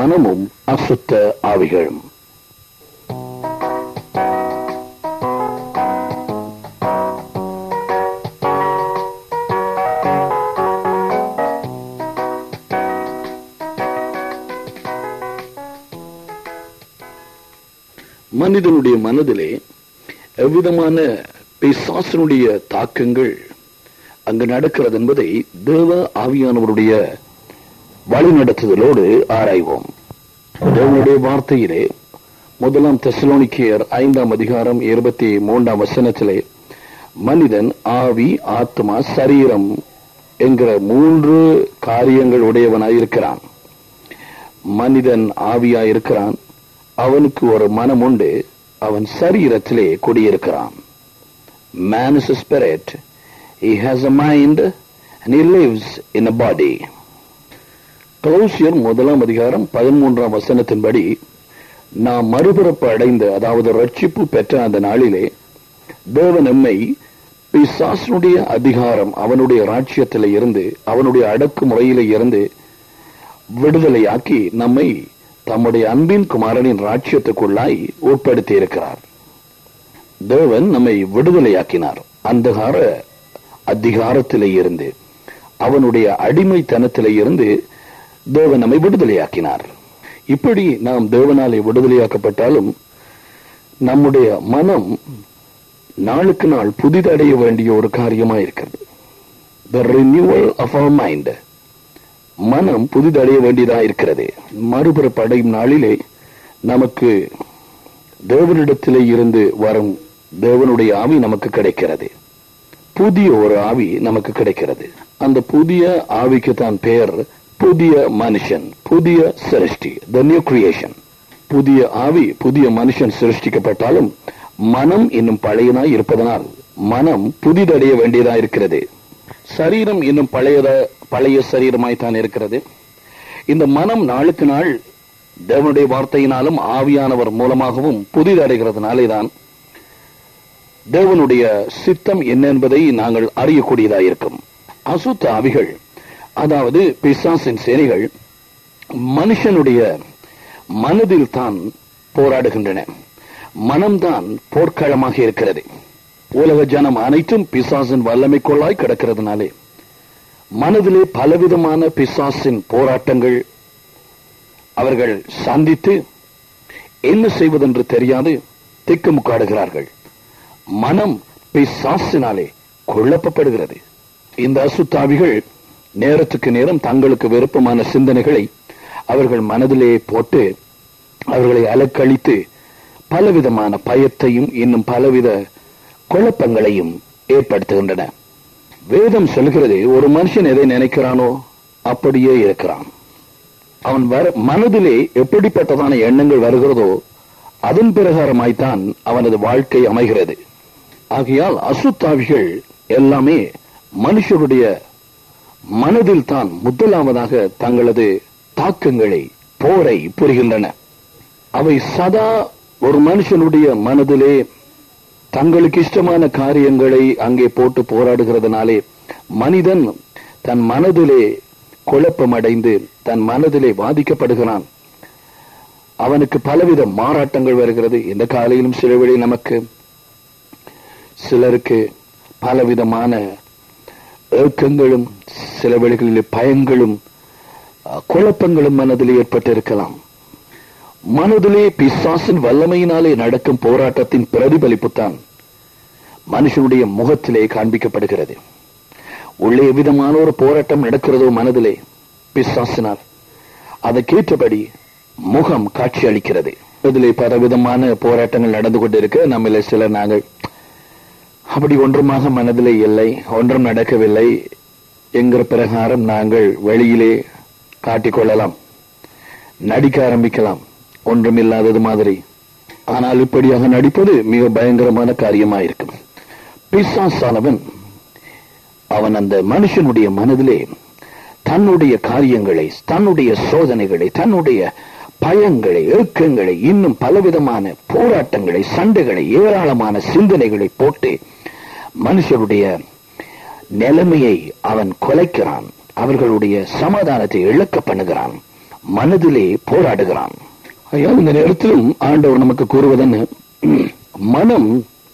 மனமும் அசுத்த ஆவிகளும். மனிதனுடைய மனதிலே எவ்விதமான பிசாசனுடைய தாக்கங்கள் அங்கு நடக்கிறது என்பதை தேவ ஆவியானவருடைய வழிநடத்துதலோடு ஆராய்வோம். தேவனுடைய வார்த்தையிலே 1 தெசலோனிக்கேயர் 5 அதிகாரம் 23 மனிதன் ஆவி, ஆத்மா, சரீரம் என்கிற 3 காரியங்கள் உடையவனாயிருக்கிறான். மனிதன் ஆவியாயிருக்கிறான், அவனுக்கு ஒரு மனம் உண்டு, அவன் சரீரத்திலே குடியிருக்கிறான். Man is a spirit, he has a mind and he lives in a body. கொலோசியர் 1 அதிகாரம் 13 நாம் மறுபிறப்பு அடைந்த, அதாவது ரட்சிப்பு பெற்ற அந்த நாளிலே தேவன் நம்மை பிசாசனுடைய அதிகாரம், அவனுடைய ராஜ்யத்திலே இருந்து, அவனுடைய அடக்குமுறையிலே இருந்து விடுதலையாக்கி நம்மை தம்முடைய அன்பின் குமாரனின் ராஜ்யத்துக்குள்ளாய் உட்படுத்தி இருக்கிறார். தேவன் நம்மை விடுதலையாக்கினார். அந்தகார அதிகாரத்திலே இருந்து, அவனுடைய அடிமைத்தனத்திலே இருந்து தேவன் நம்மை விடுதலையாக்கினார். இப்படி நாம் தேவனாலே விடுதலையாக்கப்பட்டாலும் நம்முடைய மனம் நாளுக்கு நாள் புதிதடைய வேண்டிய ஒரு காரியமாயிருக்கிறது. The renewal of our mind. மனம் புதிதடைய வேண்டியதாக இருக்கிறது. மறுபிறப்பு அடையும் நாளிலே நமக்கு தேவனிடத்திலே இருந்து வரும் தேவனுடைய ஆவி நமக்கு கிடைக்கிறது. புதிய ஒரு ஆவி நமக்கு கிடைக்கிறது. அந்த புதிய ஆவிக்கு தான் பெயர் புதிய மனுஷன், புதிய சிருஷ்டி, the new creation. புதிய ஆவி, புதிய மனுஷன் சிருஷ்டிக்கப்பட்டாலும் மனம் இன்னும் பழையனாய் இருப்பதனால் மனம் புதிதடைய வேண்டியதா இருக்கிறது. சரீரம் இன்னும் பழைய சரீரமாய்த்தான் இருக்கிறது. இந்த மனம் நாளுக்கு நாள் தேவனுடைய வார்த்தையினாலும் ஆவியானவர் மூலமாகவும் புதிதடைகிறதுனாலே தான் தேவனுடைய சித்தம் என்ன என்பதை நாங்கள் அறியக்கூடியதாயிருக்கும். அசுத்த ஆவிகள், அதாவது பிசாசின் சேனைகள், மனுஷனுடைய மனதில் தான் போராடுகின்றன. மனம்தான் போர்க்களமாக இருக்கிறது. உலக ஜனம் அனைத்தும் பிசாசின் வல்லமைக்குள்ளாய் கிடக்கிறதுனாலே மனதிலே பலவிதமான பிசாசின் போராட்டங்கள் அவர்கள் சந்தித்து என்ன செய்வதென்று தெரியாது திக்குமுக்காடுகிறார்கள். மனம் பிசாசினாலே குழப்பப்படுகிறது. இந்த அசுத்தாவிகள் நேரத்துக்கு நேரம் தங்களுக்கு விருப்பமான சிந்தனைகளை அவர்கள் மனதிலே போட்டு அவர்களை அலக்கழித்து பலவிதமான பயத்தையும் இன்னும் பலவித குழப்பங்களையும் ஏற்படுத்துகின்றன. வேதம் சொல்கிறது, ஒரு மனுஷன் எதை நினைக்கிறானோ அப்படியே இருக்கிறான். அவன் மனதிலே எப்படிப்பட்டதான எண்ணங்கள் வருகிறதோ அதன் பிரகாரமாய்த்தான் அவனது வாழ்க்கை அமைகிறது. ஆகையால் அசுத்தாவிகள் எல்லாமே மனுஷருடைய மனதில் தான் முதலாவதாக தங்களது தாக்கங்களை, போரை புரிகின்றன. அவை சதா ஒரு மனுஷனுடைய மனதிலே தங்களுக்கு இஷ்டமான காரியங்களை அங்கே போட்டு போராடுகிறதுனாலே மனிதன் தன் மனதிலே குழப்பமடைந்து தன் மனதிலே பாதிக்கப்படுகிறான். அவனுக்கு பலவித மாறாட்டங்கள் வருகிறது. இந்த காலையிலும் சில வேளை நமக்கு சிலருக்கு பலவிதமான ஏக்கங்களும் சில வேளைகளில் பயங்களும் குழப்பங்களும் மனதிலே ஏற்பட்டிருக்கலாம். மனதிலே பிசாசின் வல்லமையினாலே நடக்கும் போராட்டத்தின் பிரதிபலிப்புத்தான் மனுஷனுடைய முகத்திலே காண்பிக்கப்படுகிறது. உள்ளே விதமான ஒரு போராட்டம் நடக்கிறதோ மனதிலே பிசாசினால், அதற்கேற்றபடி முகம் காட்சி அளிக்கிறது. இதிலே பலவிதமான போராட்டங்கள் நடந்து கொண்டிருக்க நம்மள சிலர் நாங்கள் அப்படி ஒன்றுமாக மனதிலே இல்லை, ஒன்றும் நடக்கவில்லை என்கிற பிரகாரம் நாங்கள் வெளியிலே காட்டிக்கொள்ளலாம், நடிக்க ஆரம்பிக்கலாம், ஒன்றுமில்லாதது மாதிரி. ஆனால் இப்படியாக நடிப்பது மிக பயங்கரமான காரியமாயிருக்கும். பிசாசானவன் அவன் அந்த மனுஷனுடைய மனதிலே தன்னுடைய காரியங்களை, தன்னுடைய சோதனைகளை, தன்னுடைய பயங்களை, ஏக்கங்களை, இன்னும் பலவிதமான போராட்டங்களை, சண்டைகளை, ஏராளமான சிந்தனைகளை போட்டு மனுஷருடைய நிலைமையை அவன் குலைக்கிறான். அவர்களுடைய சமாதானத்தை இழக்க பண்ணுகிறான். மனதிலே போராடுகிறான். இந்த நேரத்திலும் ஆண்டவர் நமக்கு கூறுவதென்ன, மனம்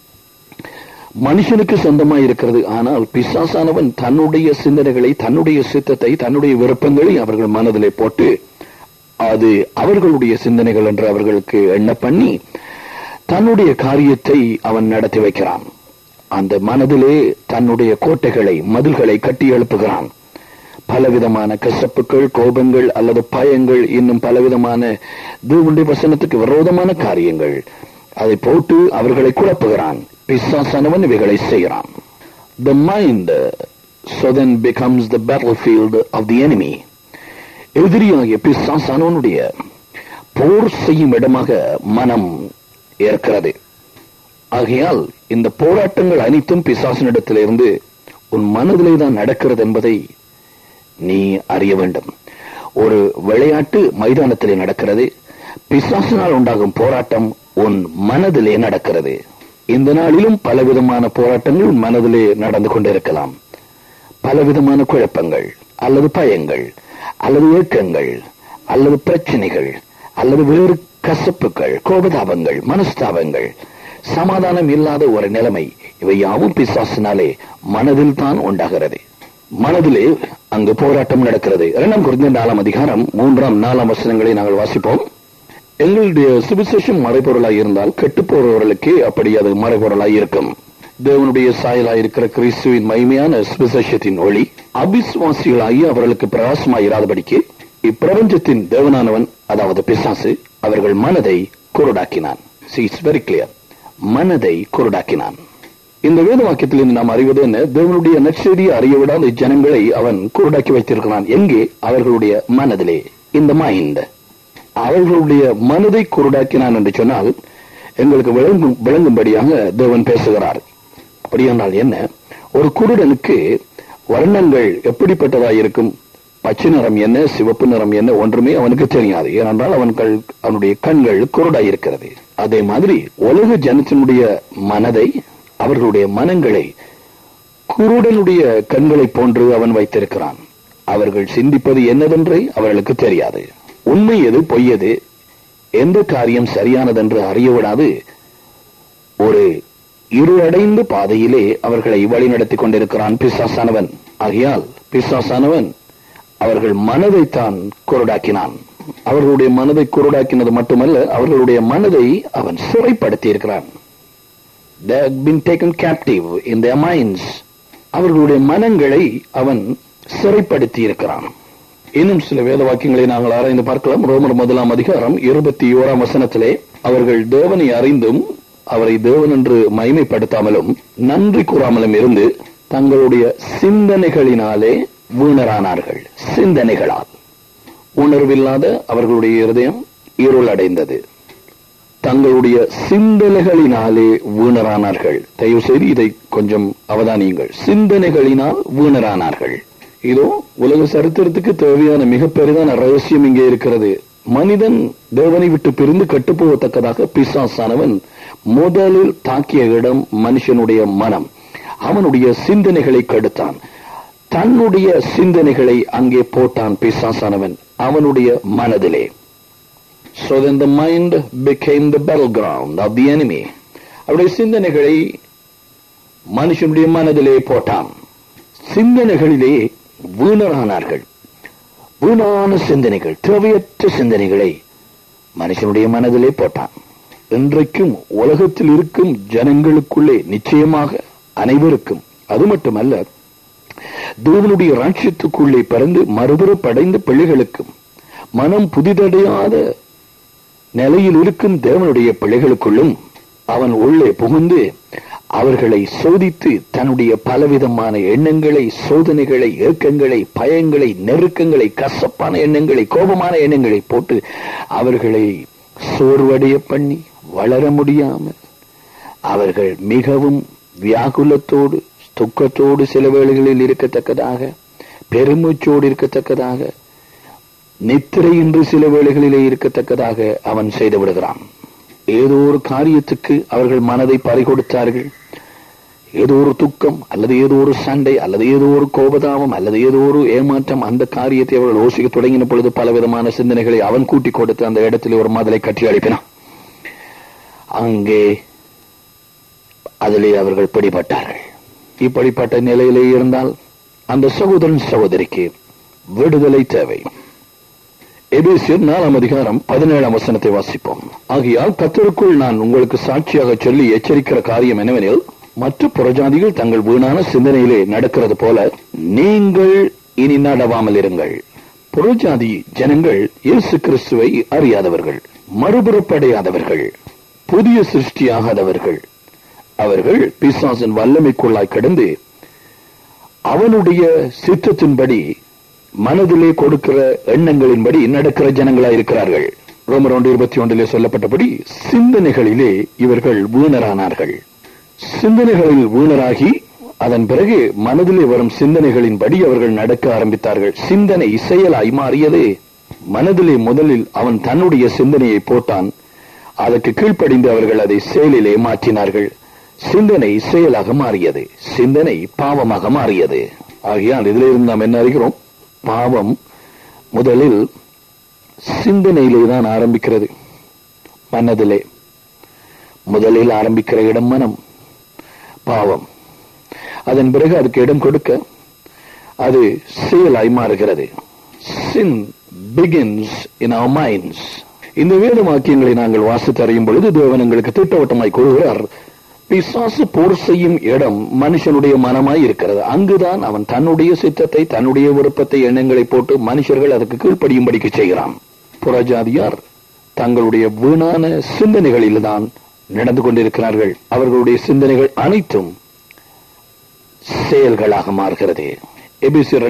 மனுஷனுக்கு சொந்தமாய் இருக்கிறது. ஆனால் பிசாசானவன் தன்னுடைய சிந்தனைகளை, தன்னுடைய சித்தத்தை, தன்னுடைய விருப்பங்களை அவர்கள் மனதிலே போட்டு அது அவர்களுடைய சிந்தனைகள் என்று அவர்களுக்கு எண்ண பண்ணி தன்னுடைய காரியத்தை அவன் நடத்தி வைக்கிறான். அந்த மனதிலே தன்னுடைய கோட்டைகளை, மதில்களை கட்டி எழுப்புகிறான். பலவிதமான கசப்புகள், கோபங்கள் அல்லது பயங்கள், இன்னும் பலவிதமான தேவனுடைய வசனத்துக்கு விரோதமான காரியங்கள் அதை போட்டு அவர்களை குழப்புகிறான். பிசாசானவன் இவைகளை செய்கிறான். The mind so then becomes the battlefield of the enemy. எதிரியாகிய பிசாசானவனுடைய போர் செய்யும் இடமாக மனம் இருக்கிறது. ஆகையால் இந்த போராட்டங்கள் அனைத்தும் பிசாசினிடத்திலிருந்து உன் மனதிலே தான் நடக்கிறது என்பதை நீ அறிய வேண்டும். ஒரு விளையாட்டு மைதானத்திலே நடக்கிறது. பிசாசினால் உண்டாகும் போராட்டம் உன் மனதிலே நடக்கிறது. இந்த நாளிலும் பலவிதமான போராட்டங்கள் உன் மனதிலே நடந்து கொண்டிருக்கலாம். பலவிதமான குழப்பங்கள் அல்லது பயங்கள் அல்லது ஏக்கங்கள் அல்லது பிரச்சனைகள் அல்லது வேறு கசப்புகள், கோபதாபங்கள், மனஸ்தாபங்கள், சமாதானம் இல்லாத ஒரு நிலைமை, இவை யாவும் பிசாசினாலே மனதில் தான் உண்டாகிறது. மனதிலே அங்கு போராட்டம் நடக்கிறது. 2 கொரிந்தியர் 4 அதிகாரம் 3-4 வசனங்களை நாங்கள் வாசிப்போம். எங்களுடைய சுவிசேஷம் மறைபொருளாய் இருந்தால் கெட்டு போறவர்களுக்கே அப்படி அது மறைபொருளாய் இருக்கும். தேவனுடைய சாயலாய் இருக்கிற கிறிஸ்துவின் மகிமையான சுவிசேஷத்தின் ஒளி அபிசுவாசிகளாகி அவர்களுக்கு பிரகாசமாயிராதபடிக்கு இப்பிரபஞ்சத்தின் தேவனானவன், அதாவது பிசாசு, அவர்கள் மனதை குருடாக்கினான். It's very clear. மனதை குருடாக்கினான். இந்த வேத வாக்கியத்தில் நாம் அறிவது என்ன? தேவனுடைய நற்செய்தியை அறியவிடாத ஜனங்களை அவன் குருடாக்கி வைத்திருக்கிறான். எங்கே? அவர்களுடைய மனதிலே. இந்த மைண்ட், அவர்களுடைய மனதை குருடாக்கினான் என்று சொன்னால் எங்களுக்கு விளங்கும்படியாக தேவன் பேசுகிறார். அப்படியானால் என்ன? ஒரு குருடனுக்கு வர்ணங்கள் எப்படிப்பட்டதாக இருக்கும்? பச்சை நிறம் என்ன, சிவப்பு நிறம் என்ன, ஒன்றுமே அவனுக்கு தெரியாது. ஏனென்றால் அவனுடைய கண்கள் குருடாய் இருக்கிறது. அதே மாதிரி உலக ஜனத்தினுடைய மனதை, அவர்களுடைய மனங்களை குருடனுடைய கண்களை போன்று அவன் வைத்திருக்கிறான். அவர்கள் சிந்திப்பது என்னதென்றே அவர்களுக்கு தெரியாது. உண்மை எது, பொய் எது, எந்த காரியம் சரியானதென்று அறியவிடாது ஒரு இருளடைந்த பாதையிலே அவர்களை வழிநடத்தி கொண்டிருக்கிறான் பிசாசானவன். ஆகையால் பிசாசானவன் அவர்கள் மனதைத்தான் குருடாக்கினான். அவர்களுடைய மனதை குருடாக்கினது மட்டுமல்ல, அவர்களுடைய மனதை அவன் சிறைப்படுத்தி இருக்கிறான். They have been taken captive in their minds. அவர்களுடைய மனங்களை அவன் சிறைப்படுத்தி இருக்கிறான். இன்னும் சில வேத வாக்கியங்களை நாங்கள் ஆராய்ந்து பார்க்கலாம். ரோமர் 1 அதிகாரம் 21 வசனத்திலே, அவர்கள் தேவனை அறிந்தும் அவரை தேவன் என்று மகிமைப்படுத்தாமலும் நன்றி கூறாமலும் இருந்து தங்களுடைய சிந்தனைகளினாலே வீணரானார்கள். சிந்தனைகளால் உணர்வில்லாத அவர்களுடைய இருதயம் இருள் அடைந்தது. தங்களுடைய சிந்தனைகளினாலே வீணரானார்கள். தயவு செய்து இதை கொஞ்சம் அவதானியுங்கள். சிந்தனைகளினால் வீணரானார்கள். இதோ உலக சரித்திரத்துக்கு தேவையான மிக பெரிதான ரகசியம் இங்கே இருக்கிறது. மனிதன் தேவனை விட்டு பிரிந்து கட்டுப்போவத்தக்கதாக பிசாசானவன் முதலில் தாக்கிய இடம் மனுஷனுடைய மனம். அவனுடைய சிந்தனைகளை கெடுத்தான். தன்னுடைய சிந்தனைகளை அங்கே போட்டான் பிசாசானவன் அவனுடைய மனதிலே. So then the mind became the battleground of the enemy. அவருடைய சிந்தனைகளை மனுஷனுடைய மனதிலே போட்டான். சிந்தனைகளிலே வீணரானார்கள். வீணான சிந்தனைகள், தேவையற்ற சிந்தனைகளை மனுஷனுடைய மனதிலே போட்டான். இன்றைக்கும் உலகத்தில் இருக்கும் ஜனங்களுக்குள்ளே நிச்சயமாக அனைவருக்கும், அது மட்டுமல்ல தேவனுடைய ராஜ்யத்துக்குள்ளே பிறந்து மறுபுறப்படைந்த பிள்ளைகளுக்கும், மனம் புதிதடையாத நிலையில் இருக்கும் தேவனுடைய பிள்ளைகளுக்குள்ளும் அவன் உள்ளே புகுந்து அவர்களை சோதித்து தன்னுடைய பலவிதமான எண்ணங்களை, சோதனைகளை, ஏக்கங்களை, பயங்களை, நெருக்கங்களை, கசப்பான எண்ணங்களை, கோபமான எண்ணங்களை போட்டு அவர்களை சோர்வடைய பண்ணி வளர முடியாமல் அவர்கள் மிகவும் வியாகுலத்தோடு, துக்கத்தோடு சில வேளைகளில் இருக்கத்தக்கதாக, பெருமூச்சோடு இருக்கத்தக்கதாக, நித்திரையின்றி சில வேளைகளிலே இருக்கத்தக்கதாக அவன் செய்து விடுகிறான். ஏதோ ஒரு காரியத்துக்கு அவர்கள் மனதை பறிகொடுத்தார்கள். ஏதோ ஒரு துக்கம் அல்லது ஏதோ ஒரு சண்டை அல்லது ஏதோ ஒரு கோபதாபம் அல்லது ஏதோ ஒரு ஏமாற்றம், அந்த காரியத்தை அவர்கள் யோசிக்க தொடங்கின பொழுது பலவிதமான சிந்தனைகளை அவன் கூட்டி கொடுத்து அந்த இடத்தில் ஒரு மதலை கட்டி அளிப்பினான். அங்கே அதிலே அவர்கள் பிடிபட்டார்கள். இப்படிப்பட்ட நிலையிலே இருந்தால் அந்த சகோதரன் சகோதரிக்கு விடுதலை தேவை. எபேசியர் 4:17 வாசிப்போம். ஆகையால் கர்த்தருக்குள் நான் உங்களுக்கு சாட்சியாக சொல்லி எச்சரிக்கிற காரியம் என்னவெனில், மற்ற புறஜாதிகள் தங்கள் வீணான சிந்தனையிலே நடக்கிறது போல நீங்கள் இனி நடவாமல் இருங்கள். புறஜாதி ஜனங்கள் இயேசு கிறிஸ்துவை அறியாதவர்கள், மறுபுறப்படையாதவர்கள், புதிய சிருஷ்டியாகாதவர்கள். அவர்கள் பிசாசின் வல்லமைக்குள்ளாய் கடந்து அவனுடைய சித்தத்தின்படி மனதிலே கொடுக்கிற எண்ணங்களின்படி நடக்கிற ஜனங்களாய் இருக்கிறார்கள். ரோமர் 1:21 சொல்லப்பட்டபடி சிந்தனைகளிலே இவர்கள் வீணரானார்கள். சிந்தனைகளில் வீணராகி அதன் பிறகு மனதிலே வரும் சிந்தனைகளின்படி அவர்கள் நடக்க ஆரம்பித்தார்கள். சிந்தனை செயலாய் மாறியது. மனதிலே முதலில் அவன் தன்னுடைய சிந்தனையை போட்டான். அதற்கு கீழ்ப்படிந்து அவர்கள் அதை செயலிலே மாற்றினார்கள். சிந்தனை செயலாக மாறியது. சிந்தனை பாவமாக மாறியது. ஆகையால் இதிலிருந்து நாம் என்ன அறிகிறோம்? பாவம் முதலில் சிந்தனையிலே தான் ஆரம்பிக்கிறது. மனதிலே முதலில் ஆரம்பிக்கிற இடம் மனம், பாவம். அதன் பிறகு அதுக்கு இடம் கொடுக்க அது செயலாய் மாறுகிறது. Sin begins in our minds. இந்த வேத வாக்கியங்களை நாங்கள் வாசித்து அறியும் பொழுது தேவன் எங்களுக்கு திட்டவட்டமாய் கூறுகிறார், பிசாசு போர் செய்யும் இடம் மனுஷனுடைய மனமாய் இருக்கிறது. அங்குதான் அவன் தன்னுடைய சித்தத்தை, தன்னுடைய விருப்பத்தை, எண்ணங்களை போட்டு மனுஷர்கள் அதுக்கு கீழ்ப்படியும்படிக்கு செய்கிறான். புறஜாதியார் தங்களுடைய வீணான சிந்தனைகளில் தான் நடந்து கொண்டிருக்கிறார்கள். அவர்களுடைய சிந்தனைகள் அனைத்தும் செயல்களாக மாறுகிறது. எபேசியர்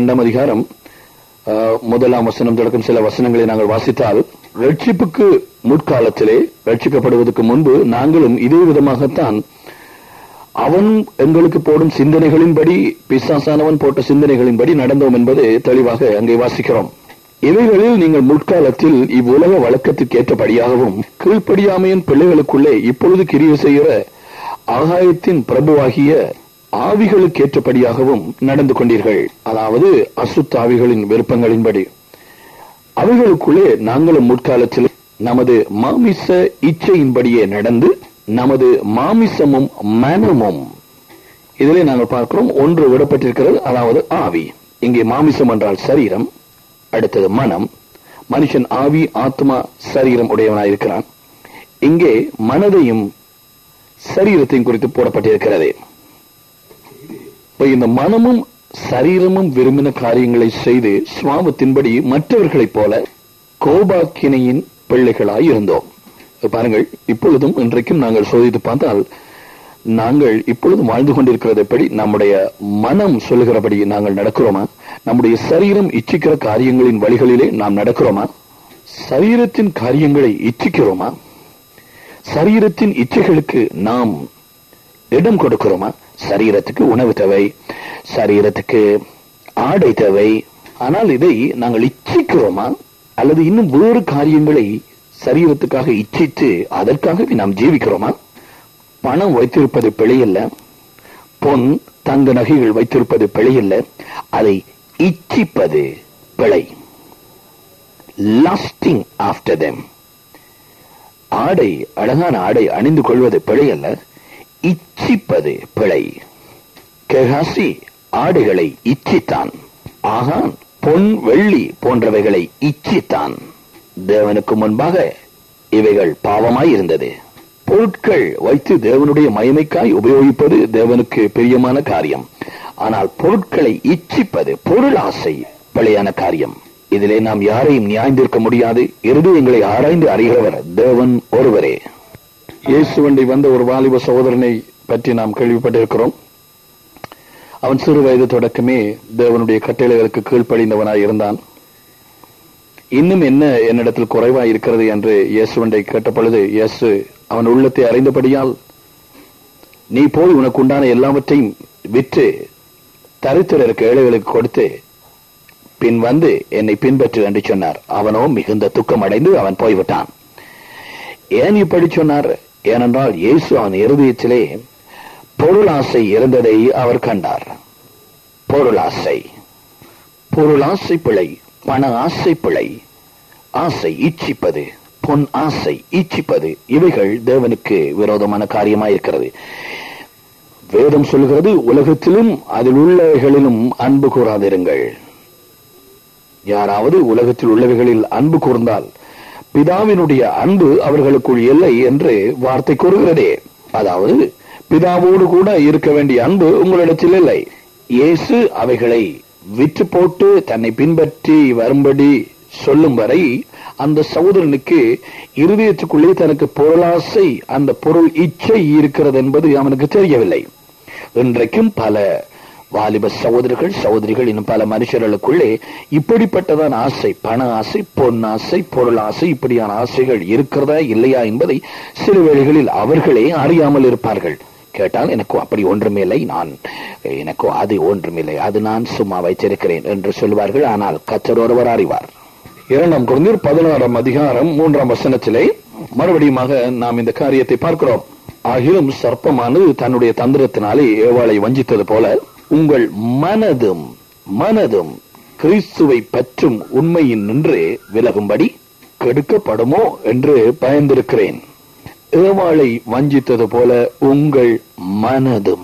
2:1 தொடக்கம் சில வசனங்களை நாங்கள் வாசித்தால், ரட்சிப்புக்கு முற்காலத்திலே, ரட்சிக்கப்படுவதற்கு முன்பு நாங்களும் இதே விதமாகத்தான் அவன் எங்களுக்கு போடும் சிந்தனைகளின்படி, பிசாசானவன் போட்ட சிந்தனைகளின்படி நடந்தோம் என்பது தெளிவாக அங்கே வாசிக்கிறோம். இவைகளில் நீங்கள் முற்காலத்தில் இவ்வுலக வழக்கத்துக்கு ஏற்றபடியாகவும் கீழ்ப்படியாமையின் பிள்ளைகளுக்குள்ளே இப்பொழுது கிரியை செய்கிற ஆகாயத்தின் பிரபுவாகிய ஆவிகளுக்கு ஏற்றபடியாகவும் நடந்து கொண்டீர்கள். அதாவது அசுத்த ஆவிகளின் விருப்பங்களின்படி. அவைகளுக்குள்ளே நாங்களும் முற்காலத்தில் நமது மாமிச இச்சையின்படியே நடந்து நமது மாமிசமும் மனமும், இதிலே நாங்கள் பார்க்கிறோம் ஒன்று விடப்பட்டிருக்கிறது, அதாவது ஆவி. இங்கே மாமிசம் என்றால் சரீரம், அடுத்தது மனம். மனுஷன் ஆவி, ஆத்மா, சரீரம் உடையவனாயிருக்கிறான். இங்கே மனதையும் சரீரத்தையும் குறித்து போடப்பட்டிருக்கிறது. இந்த மனமும் சரீரமும் விரும்பின காரியங்களை செய்து சுவாபத்தின்படி மற்றவர்களைப் போல கோபாக்கினையின் பிள்ளைகளாய் இருந்தோம். பாருங்கள், இப்பொழுதும் இன்றைக்கும் நாங்கள் சோதித்து பார்த்தால், நாங்கள் இப்பொழுதும் வாழ்ந்து கொண்டிருக்கிறது எப்படி? நம்முடைய மனம் சொல்லுகிறபடி நாங்கள் நடக்கிறோமா? நம்முடைய சரீரம் இச்சிக்கிற காரியங்களின் வழிகளிலே நாம் நடக்கிறோமா? சரீரத்தின் காரியங்களை இச்சிக்கிறோமா? சரீரத்தின் இச்சைகளுக்கு நாம் இடம் கொடுக்கிறோமா? சரீரத்துக்கு உணவு தேவை, சரீரத்துக்கு ஆடை தேவை. ஆனால் இதை நாங்கள் இச்சிக்கிறோமா? அல்லது இன்னும் வேறு காரியங்களை சரீரத்துக்காக இச்சித்து அதற்காகவே நாம் ஜீவிக்கிறோமா? பணம் வைத்திருப்பது பிழையில்லை, பொன் தங்க நகைகள் வைத்திருப்பது பிழையில்லை, அதை இச்சிப்பது பிழை. Lusting after them. ஆடை, அழகான ஆடை அணிந்து கொள்வது பிழையல்ல, இச்சிப்பது பிழை. கெஹாசி ஆடைகளை இச்சித்தான். ஆகான் பொன் வெள்ளி போன்றவைகளை இச்சித்தான். தேவனுக்கு முன்பாக இவைகள் பாவமாய் இருந்தது. பொருட்கள் வைத்து தேவனுடைய மகிமைக்காய் உபயோகிப்பது தேவனுக்கு பிரியமான காரியம். ஆனால் பொருட்களை இச்சிப்பது, பொருள் ஆசை பிழையான காரியம். இதிலே நாம் யாரையும் நியாயந்திருக்க முடியாது. இருதயங்களை ஆராய்ந்து அறிகிறவர் தேவன் ஒருவரே. இயேசுவண்டை வந்த ஒரு வாலிப சகோதரனை பற்றி நாம் கேள்விப்பட்டிருக்கிறோம். அவன் சிறு வயது தொடக்கமே தேவனுடைய கட்டளைகளுக்கு கீழ்ப்படிந்தவனாய் இருந்தான். இன்னும் என்ன என்னிடத்தில் குறைவாய் இருக்கிறது என்று இயேசுவண்டை கேட்ட பொழுது, இயேசு அவன் உள்ளத்தை அறிந்தபடியால், நீ போய் உனக்கு உண்டான எல்லாவற்றையும் விற்று தரித்திரருக்கு ஏழைகளுக்கு கொடுத்து பின் வந்து என்னை பின்பற்று என்று சொன்னார். அவனோ மிகுந்த துக்கம் அடைந்து அவன் போய்விட்டான். ஏன் இப்படி சொன்னார்? ஏனென்றால் இயேசு அவன் இருதயத்திலே பொருளாசை இருந்ததை அவர் கண்டார். பொருளாசை பிழை, பண ஆசை பிழை, ஆசை இச்சிப்பது, பொன் ஆசை இச்சிப்பது, இவைகள் தேவனுக்கு விரோதமான காரியமாயிருக்கிறது. வேதம் சொல்கிறது, உலகத்திலும் அதில் உள்ளவைகளிலும் அன்பு கூறாதிருங்கள். யாராவது உலகத்தில் உள்ளவைகளில் அன்பு கூர்ந்தால் பிதாவினுடைய அன்பு அவர்களுக்குள் இல்லை என்று வார்த்தை கூறுகிறதே. அதாவது பிதாவோடு கூட இருக்க வேண்டிய அன்பு உங்களிடத்தில் இல்லை. இயேசு அவைகளை விற்று போட்டு தன்னை பின்பற்றி வரும்படி சொல்லும் வரை அந்த சகோதரனுக்கு இருதயத்துக்குள்ளே தனக்கு பொருளாசை, அந்த பொருள் இச்சை இருக்கிறது என்பது அவனுக்கு தெரியவில்லை. இன்றைக்கும் பல வாலிப சகோதரிகள் இன்னும் பல மனுஷர்களுக்குள்ளே இப்படிப்பட்டதான் ஆசை, பண ஆசை, பொன் ஆசை, பொருள் ஆசை, இப்படியான ஆசைகள் இருக்கிறதா இல்லையா என்பதை சில வேளைகளில் அவர்களே அறியாமல் இருப்பார்கள். கேட்டால் எனக்கு அப்படி ஒன்றுமில்லை, எனக்கு அது ஒன்றுமில்லை, அது நான் சும்மா வைத்திருக்கிறேன் என்று சொல்வார்கள். ஆனால் கர்த்தர் ஒருவர் அறிவார். 2 கொரிந்தியர் 16 அதிகாரம் 3 வசனத்திலே மறுபடியுமாக நாம் இந்த காரியத்தை பார்க்கிறோம். ஆகிலும் சர்ப்பமானது தன்னுடைய தந்திரத்தினாலே ஏவாளை வஞ்சித்தது போல உங்கள் மனதும் கிறிஸ்துவை பற்றும் உண்மையின் நின்று விலகும்படி கெடுக்கப்படுமோ என்று பயந்திருக்கிறேன். ஏவாளை வஞ்சித்தது போல உங்கள் மனதும்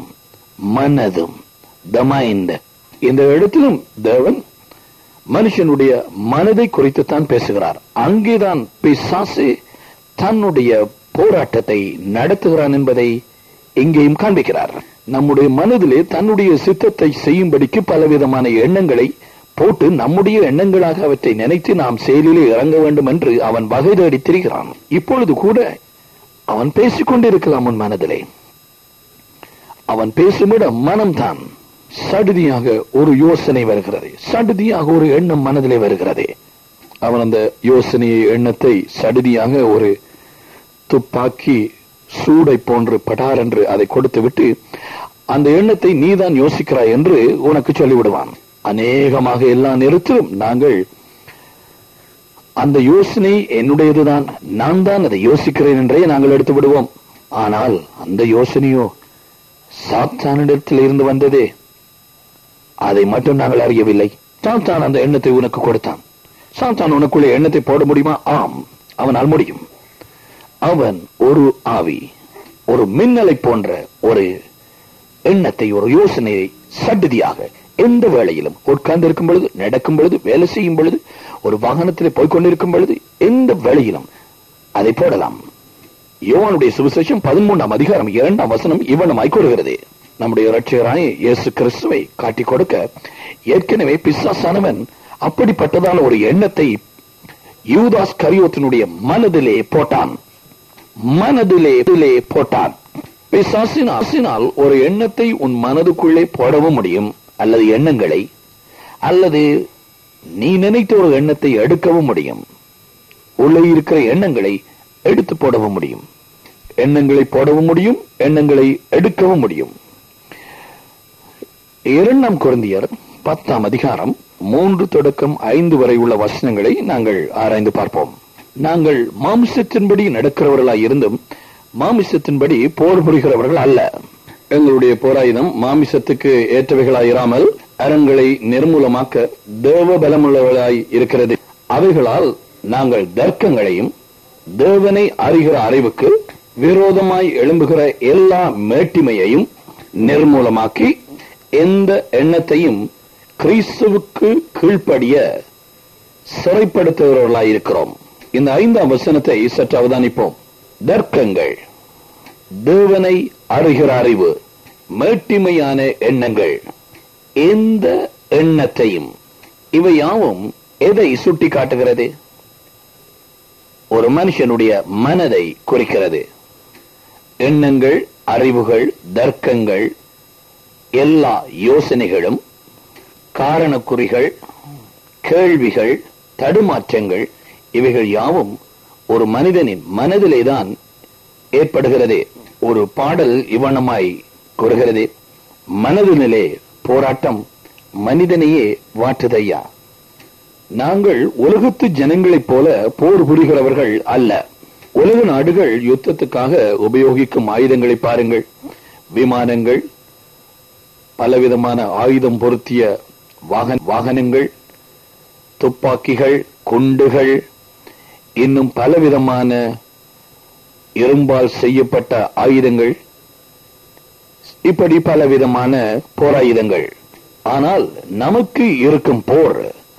த மைண்ட். இந்த இடத்திலும் தேவன் மனுஷனுடைய மனதை குறித்துத்தான் பேசுகிறார். அங்கேதான் பிசாசு தன்னுடைய போராட்டத்தை நடத்துகிறான் என்பதை இங்கேயும் காண்பிக்கிறார். நம்முடைய மனதிலே தன்னுடைய சித்தத்தை செய்யும்படிக்கு பலவிதமான எண்ணங்களை போட்டு நம்முடைய எண்ணங்களாக அவற்றை நினைத்து நாம் செயலிலே இறங்க வேண்டும் என்று அவன் வகை தேடி திரிகிறான். இப்பொழுது கூட அவன் பேசிக்கொண்டிருக்கலாம். உன் மனதிலே அவன் பேசுமிடம் மனம்தான். சடுதியாக ஒரு யோசனை வருகிறது, சடுதியாக ஒரு எண்ணம் மனதிலே வருகிறது. அவன் அந்த யோசனையை, எண்ணத்தை சடுதியாக ஒரு துப்பாக்கி சூடை போன்று படார் என்று அதை கொடுத்து விட்டு அந்த எண்ணத்தை நீதான் யோசிக்கிறாய் என்று உனக்கு சொல்லிவிடுவான். அநேகமாக எல்லா நேரத்திலும் நாங்கள் அந்த யோசனை என்னுடையதுதான், நான் தான் அதை யோசிக்கிறேன் என்றே நாங்கள் எடுத்து விடுவோம். ஆனால் அந்த யோசனையோ சாத்தானிடத்தில் இருந்து வந்ததே, அதை மட்டும் நாங்கள் அறியவில்லை. சாத்தான் அந்த எண்ணத்தை உனக்கு கொடுத்தான். சாத்தான் உனக்குள்ளே எண்ணத்தை போட முடியுமா? ஆம், அவனால் முடியும். அவன் ஒரு ஆவி, ஒரு மின்னலை போன்ற ஒரு எண்ணத்தை, ஒரு யோசனையை சடுதியாக எந்த வேளையிலும் உட்கார்ந்து இருக்கும் பொழுது, நடக்கும் பொழுது, வேலை செய்யும் பொழுது, ஒரு வாகனத்திலே போய்கொண்டிருக்கும் பொழுது, எந்த வேளையிலும் அதை போடலாம். யோவானுடைய சுவிசேஷம் 13 அதிகாரம் 2 வசனம் இவ்வனமாய் கூறுகிறது. நம்முடைய இரட்சகராய் இயேசு கிறிஸ்துவை காட்டிக் கொடுக்க ஏற்கனவே பிசாசானவன் அப்படிப்பட்டதான ஒரு எண்ணத்தை யூதாஸ் கரியோத்தினுடைய மனதிலே போட்டான். பிசாசினால் ஒரு எண்ணத்தை உன் மனதுக்குள்ளே போடவும் முடியும், அல்லது எண்ணங்களை, அல்லது நீ நினைத்த ஒரு எண்ணத்தை எடுக்கவும் முடியும். உள்ளே இருக்கிற எண்ணங்களை எடுத்து போடவும் முடியும், எண்ணங்களை போடவும் முடியும், எண்ணங்களை எடுக்கவும் முடியும். 2 கொரிந்தியர் 10 அதிகாரம் 3 தொடக்கம் 5 வரை உள்ள வசனங்களை நாங்கள் ஆராய்ந்து பார்ப்போம். நாங்கள் மாமிசத்தின்படி நடக்கிறவர்களாய் இருந்தும் மாமிசத்தின்படி போர் புரிகிறவர்கள் அல்ல. எங்களுடைய போராயுதம் மாமிசத்துக்கு ஏற்றவைகளாயிராமல் அரண்களை நிர்மூலமாக்க தேவ பலமுள்ளவர்களாய் இருக்கிறது. அவைகளால் நாங்கள் தர்க்கங்களையும் தேவனை அறிகிற அறிவுக்கு விரோதமாய் எழும்புகிற எல்லா மேட்டிமையையும் நிர்மூலமாக்கி எந்த எண்ணத்தையும் கிறிஸ்துவுக்கு கீழ்ப்படிய சிறைப்படுத்துகிறவர்களாய் இருக்கிறோம். இந்த 5ஆம் வசனத்தை சற்று அவதானிப்போம். தர்க்கங்கள், தேவனை அறிகிற அறிவு, மேட்டிமையான எண்ணங்கள், எந்த எண்ணத்தையும், இவை யாவும் எதை சுட்டி காட்டுகிறது? ஒரு மனுஷனுடைய மனதை குறிக்கிறது. எண்ணங்கள், அறிவுகள், தர்க்கங்கள், எல்லா யோசனைகளும், காரணக்குறிகள், கேள்விகள், தடுமாற்றங்கள், இவைகள் யாவும் ஒரு மனிதனின் மனதிலேதான் ஏற்படுகிறது. ஒரு பாடல் இவ்வனமாய் கூறுகிறது, மனதினிலே போராட்டம் மனிதனையே வாட்டுதையா. நாங்கள் உலகத்து ஜனங்களைப் போல போர் புரிகிறவர்கள் அல்ல. உலக நாடுகள் யுத்தத்துக்காக உபயோகிக்கும் ஆயுதங்களை பாருங்கள். விமானங்கள், பலவிதமான ஆயுதம் பொருத்திய வாகனங்கள், துப்பாக்கிகள், குண்டுகள், இன்னும் பலவிதமான இரும்பால் செய்யப்பட்ட ஆயுதங்கள், இப்படி பலவிதமான போராயுதங்கள். ஆனால் நமக்கு இருக்கும் போர்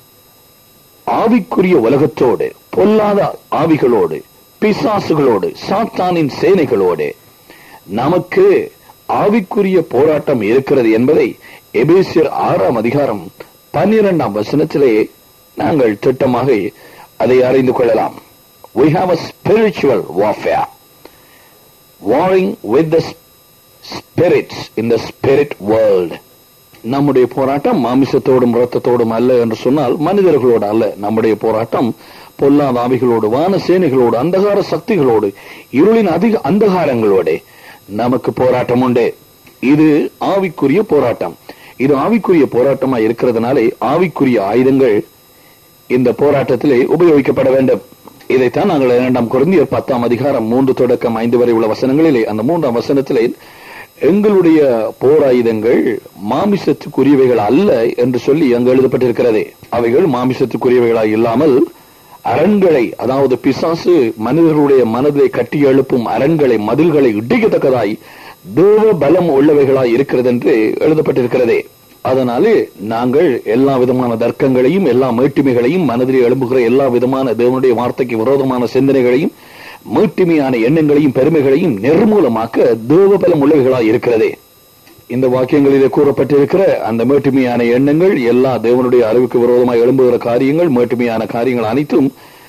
ஆவிக்குரிய உலகத்தோடு, பொல்லாத ஆவிகளோடு, பிசாசுகளோடு, சாத்தானின் சேனைகளோடு நமக்கு ஆவிக்குரிய போராட்டம் இருக்கிறது என்பதை எபேசியர் 6ஆம் அதிகாரம் 12ஆம் வசனத்திலே நாங்கள் திட்டமாக அதை அறிந்து கொள்ளலாம். We have a spiritual warfare, warring with the spirits in the spirit world. நம்முடைய போராட்டம் மாமிசத்தோடும் இரத்தத்தோடும் அல்ல என்று சொன்னால் மனிதர்களோடு அல்ல. நம்முடைய போராட்டம் பொல்லாத ஆவிகளோடு, வான சேனைகளோடு, அந்தகார சக்திகளோடு, இருளின் அதிக அந்தகாரங்களோடு நமக்கு போராட்டம் உண்டு. இது ஆவிக்குரிய போராட்டம். இது ஆவிக்குரிய போராட்டமா இருக்கிறதுனாலே ஆவிக்குரிய ஆயுதங்கள் இந்த போராட்டத்திலே உபயோகிக்கப்பட வேண்டும். இதைத்தான் நாங்கள் 2 கொரிந்தியர் 10ஆம் அதிகாரம் 3 தொடக்கம் 5 வரை உள்ள வசனங்களிலே, அந்த 3ஆம் வசனத்திலே எங்களுடைய போராயுதங்கள் மாமிசத்துக்குரியவைகள் அல்ல என்று சொல்லி அங்கு எழுதப்பட்டிருக்கிறது. அவைகள் மாமிசத்துக்குரியவைகளாய் இல்லாமல் அரண்களை, அதாவது பிசாசு மனிதர்களுடைய மனதை கட்டி எழுப்பும் அரண்களை, மதில்களை இடிக்கத்தக்கதாய் தேவ பலம் உள்ளவைகளாய் இருக்கிறது என்று எழுதப்பட்டிருக்கிறதே. அதனாலே நாங்கள் எல்லா விதமான தர்க்கங்களையும், எல்லா மேட்டிமைகளையும், மனதில் எழும்புகிற எல்லா விதமான தேவனுடைய வார்த்தைக்கு விரோதமான சிந்தனைகளையும், மேட்டிமையான எண்ணங்களையும், பெருமைகளையும் நிர்மூலமாக்க தேவ பலம் உள்ளவைகளாய் இருக்கிறதே. இந்த வாக்கியங்களிலே கூறப்பட்டிருக்கிற அந்த மேட்டுமையான எண்ணங்கள், எல்லா தேவனுடைய அறிவுக்கு விரோதமாக எழும்புகிற காரியங்கள், மேட்டுமையான காரியங்கள் அனைத்தும்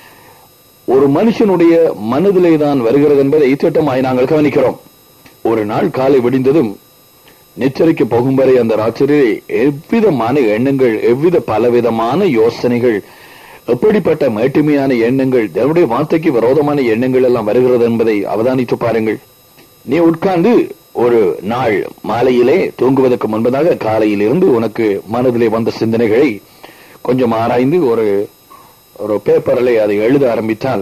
ஒரு மனுஷனுடைய மனதிலே தான் வருகிறது என்பதை திட்டமாய் நாங்கள் கவனிக்கிறோம். ஒரு நாள் காலை விடிந்ததும் நிச்சரிக்க போகும் வரை அந்த ராத்திரியிலே எவ்விதமான எண்ணங்கள், எவ்வித பலவிதமான யோசனைகள், எப்படிப்பட்ட மேட்டுமையான எண்ணங்கள், தேவனுடைய வார்த்தைக்கு விரோதமான எண்ணங்கள் எல்லாம் வருகிறது என்பதை அவதானித்து பாருங்கள். நீ உட்கார்ந்து ஒரு நாள் மாலையிலே தூங்குவதற்கு முன்பதாக காலையில் இருந்து உனக்கு மனதிலே வந்த சிந்தனைகளை கொஞ்சம் ஆராய்ந்து ஒரு பேப்பரிலே அதை எழுத ஆரம்பித்தால்,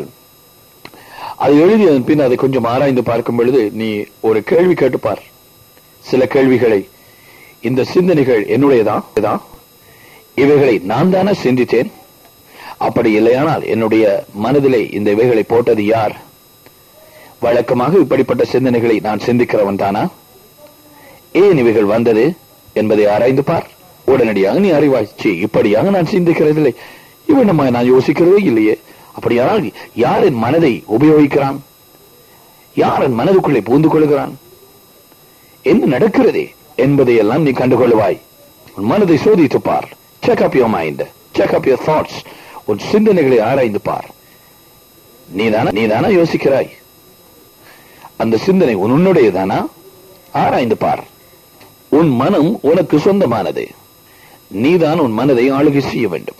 அதை எழுதியதன் பின் அதை கொஞ்சம் ஆராய்ந்து பார்க்கும் பொழுது நீ ஒரு கேள்வி கேட்டுப்பார். சில கேள்விகளை, இந்த சிந்தனைகள் என்னுடையதான்? இவைகளை நான் தானே சிந்தித்தேன்? அப்படி இல்லையானால் என்னுடைய மனதிலே இந்த இவைகளை போட்டது யார்? வழக்கமாக இப்படிப்பட்ட சிந்தனைகளை நான் சிந்திக்கிறவன் தானா? ஏன் இவைகள் வந்தது என்பதை ஆராய்ந்து பார். உடனடியாக நீ அறிவாய்ச்சி, இப்படியாக நான் சிந்திக்கிறதில்லை, இவனமா நான் யோசிக்கிறதே இல்லையே. அப்படியானால் யார் என் மனதை உபயோகிக்கிறான்? யார் என் மனதுக்குள்ளே பூந்து கொள்கிறான்? என்ன நடக்கிறது என்பதையெல்லாம் நீ கண்டுகொள்வாய். உன் மனதை சோதித்து பார். Check up your mind, check up your thoughts. உன் சிந்தனைகளை ஆராய்ந்து பார். நீதானா யோசிக்கிறாய்? அந்த சிந்தனை உன்னுடையதானா? ஆராய்ந்து பார். உன் மனம் உனக்கு சொந்தமானது. நீதான் உன் மனதை ஆளுகை செய்ய வேண்டும்.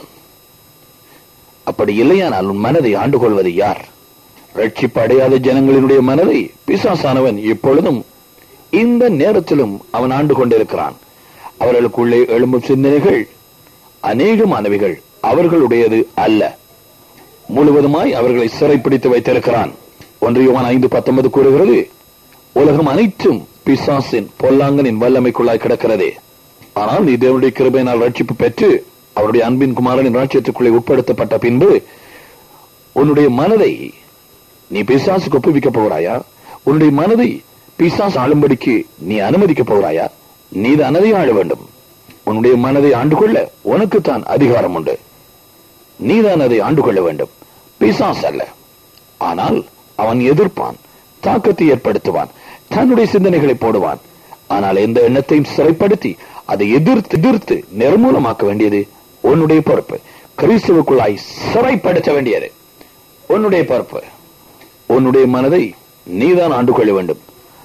அப்படி இல்லையானால் உன் மனதை ஆண்டு கொள்வது யார்? ரட்சிப்பு அடையாத ஜனங்களினுடைய மனதை பிசாசானவன் இப்பொழுதும் இந்த நேரத்திலும் அவன் ஆண்டு கொண்டிருக்கிறான். அவர்களுக்குள்ளே எழும்பும் சிந்தனைகள் அநேகமானவைகள் அவர்களுடையது அல்ல. முழுவதுமாய் அவர்களை சிறைப்பிடித்து வைத்திருக்கிறான். 1 யோவான் 5:19 கூறுகிறது, உலகம் அனைத்தும் பிசாசின் பொல்லாங்கனின் வல்லமைக்குள்ளாய் கிடக்கிறதே. ஆனால் நீ தேவனுடைய கிருபையினால் ரட்சிப்பு பெற்று அவருடைய அன்பின் குமாரனின் ராஜ்யத்துக்குள்ளே உட்படுத்தப்பட்ட பின்பு உன்னுடைய மனதை நீ பிசாசுக்கு ஒப்புவிக்க போகிறாயா? உன்னுடைய மனதை பிசாசு ஆளும்படிக்கு நீ அனுமதிக்க போகிறாயா? நீதான் அதை ஆள வேண்டும். உன்னுடைய மனதை ஆண்டு கொள்ள உனக்குத்தான் அதிகாரம் உண்டு. நீதான் அதை ஆண்டு கொள்ள வேண்டும், பிசாசு அல்ல. ஆனால் அவன் எதிர்ப்பான், தாக்கத்தை ஏற்படுத்துவான், தன்னுடைய சிந்தனைகளை போடுவான். ஆனால் எந்த எண்ணத்தையும் சிறைப்படுத்தி அதை எதிர்த்து நிர்மூலமாக்க வேண்டியது உன்னுடைய பொறுப்பு. கிறிஸ்துவுக்குள்ளாய் சிறைப்படுத்த வேண்டியது உன்னுடைய பொறுப்பு. உன்னுடைய மனதை நீதான் ஆண்டு கொள்ள வேண்டும்.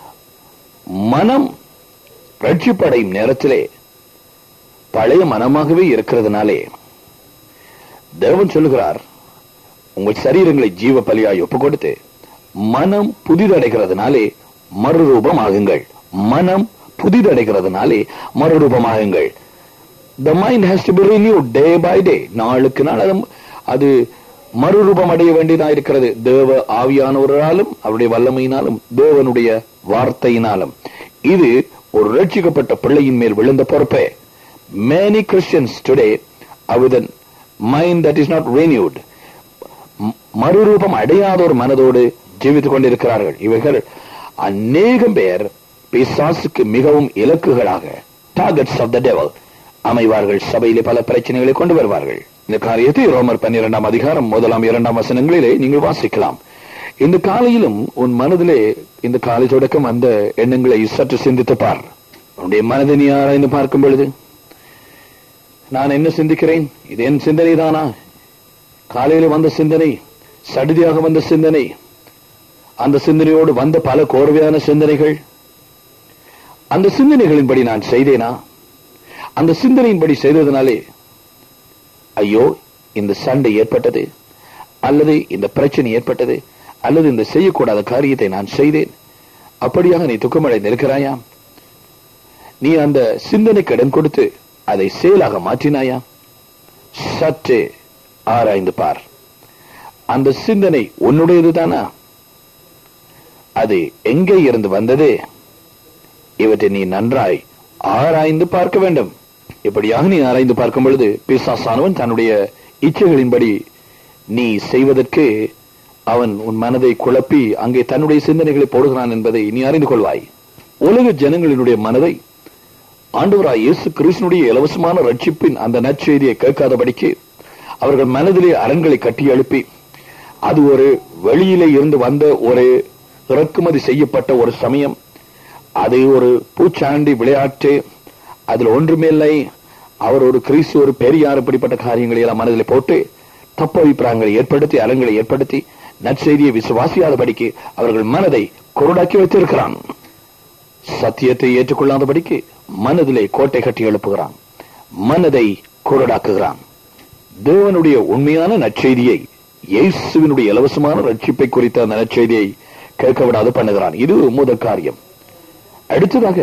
மனம் ரட்சிப்படையும் நேரத்திலே பழைய மனமாகவே இருக்கிறதுனாலே தேவன் சொல்லுகிறார், உங்கள் சரீரங்களை ஜீவ பலியாய் ஒப்பு கொடுத்து மனம் புதிதடைகிறதுனாலே மறுரூபம் ஆகுங்கள். மனம் புதிதடைகிறதுனாலே மறுரூபமாகுங்கள். The mind has to be renewed day by day. நாளுக்கு நாள் அது மறுரூபம் அடைய வேண்டியதாக இருக்கிறது. தேவ ஆவியானவராலும் அவருடைய வல்லமையினாலும் தேவனுடைய வார்த்தையினாலும். இது ஒரு ரட்சிக்கப்பட்ட பிள்ளையின் மேல் விழுந்த பொறுப்பே. Many Christians today are with a mind that is not renewed. மறுரூபம் அடையாத ஒரு மனதோடு ஜீவித்துக் கொண்டிருக்கிறார்கள். இவைகள் அநேகம் பேர் பிசாசுக்கு மிகவும் இலக்குகளாக, டார்கெட்ஸ் ஆஃப் த டெவில் அமைவார்கள். சபையிலே பல பிரச்சனைகளை கொண்டு வருவார்கள். இந்த காரியத்தை ரோமர் 12 அதிகாரம் 1-2 வசனங்களிலே நீங்கள் வாசிக்கலாம். இந்த காலையிலும் உன் மனதிலே இந்த காலை தொடக்கம் அந்த எண்ணங்களை சற்று சிந்தித்து பார். உன்னுடைய மனதை நீ ஆராய்ந்து பார்க்கும் பொழுது, நான் என்ன சிந்திக்கிறேன், இது என் சிந்தனை தானா, காலையில் வந்த சிந்தனை, சடுதியாக வந்த சிந்தனை, அந்த சிந்தனையோடு வந்த பல கோர்வையான சிந்தனைகள், அந்த சிந்தனைகளின்படி நான் செய்தேனா, அந்த சிந்தனையின்படி செய்ததனாலே ஐயோ இந்த சண்டை ஏற்பட்டது, அல்லது இந்த பிரச்சனை ஏற்பட்டது, அல்லது இந்த செய்யக்கூடாத காரியத்தை நான் செய்தேன், அப்படியாக நீ துக்கமடைந்து இருக்கிறாயா? நீ அந்த சிந்தனைக்கு இடம் கொடுத்து அதை செயலாக மாற்றினாயா? சற்றே ஆராய்ந்து பார். அந்த சிந்தனை உன்னுடையதுதானா? அது எங்கே இருந்து வந்தது? இவற்றை நீ நன்றாய் ஆராய்ந்து பார்க்க வேண்டும். இப்படியாக நீ ஆராய்ந்து பார்க்கும் பொழுது பிசாசானவன் தன்னுடைய இச்சைகளின்படி நீ செய்வதற்கு அவன் உன் மனதை குழப்பி அங்கே தன்னுடைய சிந்தனைகளை போடுகிறான் என்பதை நீ அறிந்து கொள்வாய். உலக ஜனங்களினுடைய மனதை ஆண்டவராய் இயேசு கிறிஸ்துவினுடைய இலவசமான ரட்சிப்பின் அந்த நற்செய்தியை கேட்காதபடிக்கு அவர்கள் மனதிலே அரண்களை கட்டி எழுப்பி, அது ஒரு வெளியிலே இருந்து வந்த ஒரு இறக்குமதி செய்யப்பட்ட ஒரு சமயம், அது ஒரு பூச்சாண்டி விளையாட்டு, அதில் ஒன்றுமில்லை, அவர் ஒரு கிறிஸ்து ஒரு பெரியார், இப்படிப்பட்ட காரியங்களை எல்லாம் மனதில் போட்டு தப்பு அபிப்பிராயங்களை ஏற்படுத்தி அரண்களை ஏற்படுத்தி நற்செய்தியை விசுவாசியாதபடிக்கு அவர்கள் மனதை குருடாக்கி வைத்திருக்கிறான். சத்தியத்தை ஏற்றுக்கொள்ளாதபடிக்கு மனதிலே கோட்டை கட்டி எழுப்புகிறான், மனதை குருடாக்குகிறான். தேவனுடைய உண்மையான நற்செய்தியை, இயேசுவினுடைய இலவசமான ரட்சிப்பை குறித்த அந்த நற்செய்தியை கேட்க விடாது பண்ணுகிறான். இது முதல் காரியம். அடுத்ததாக,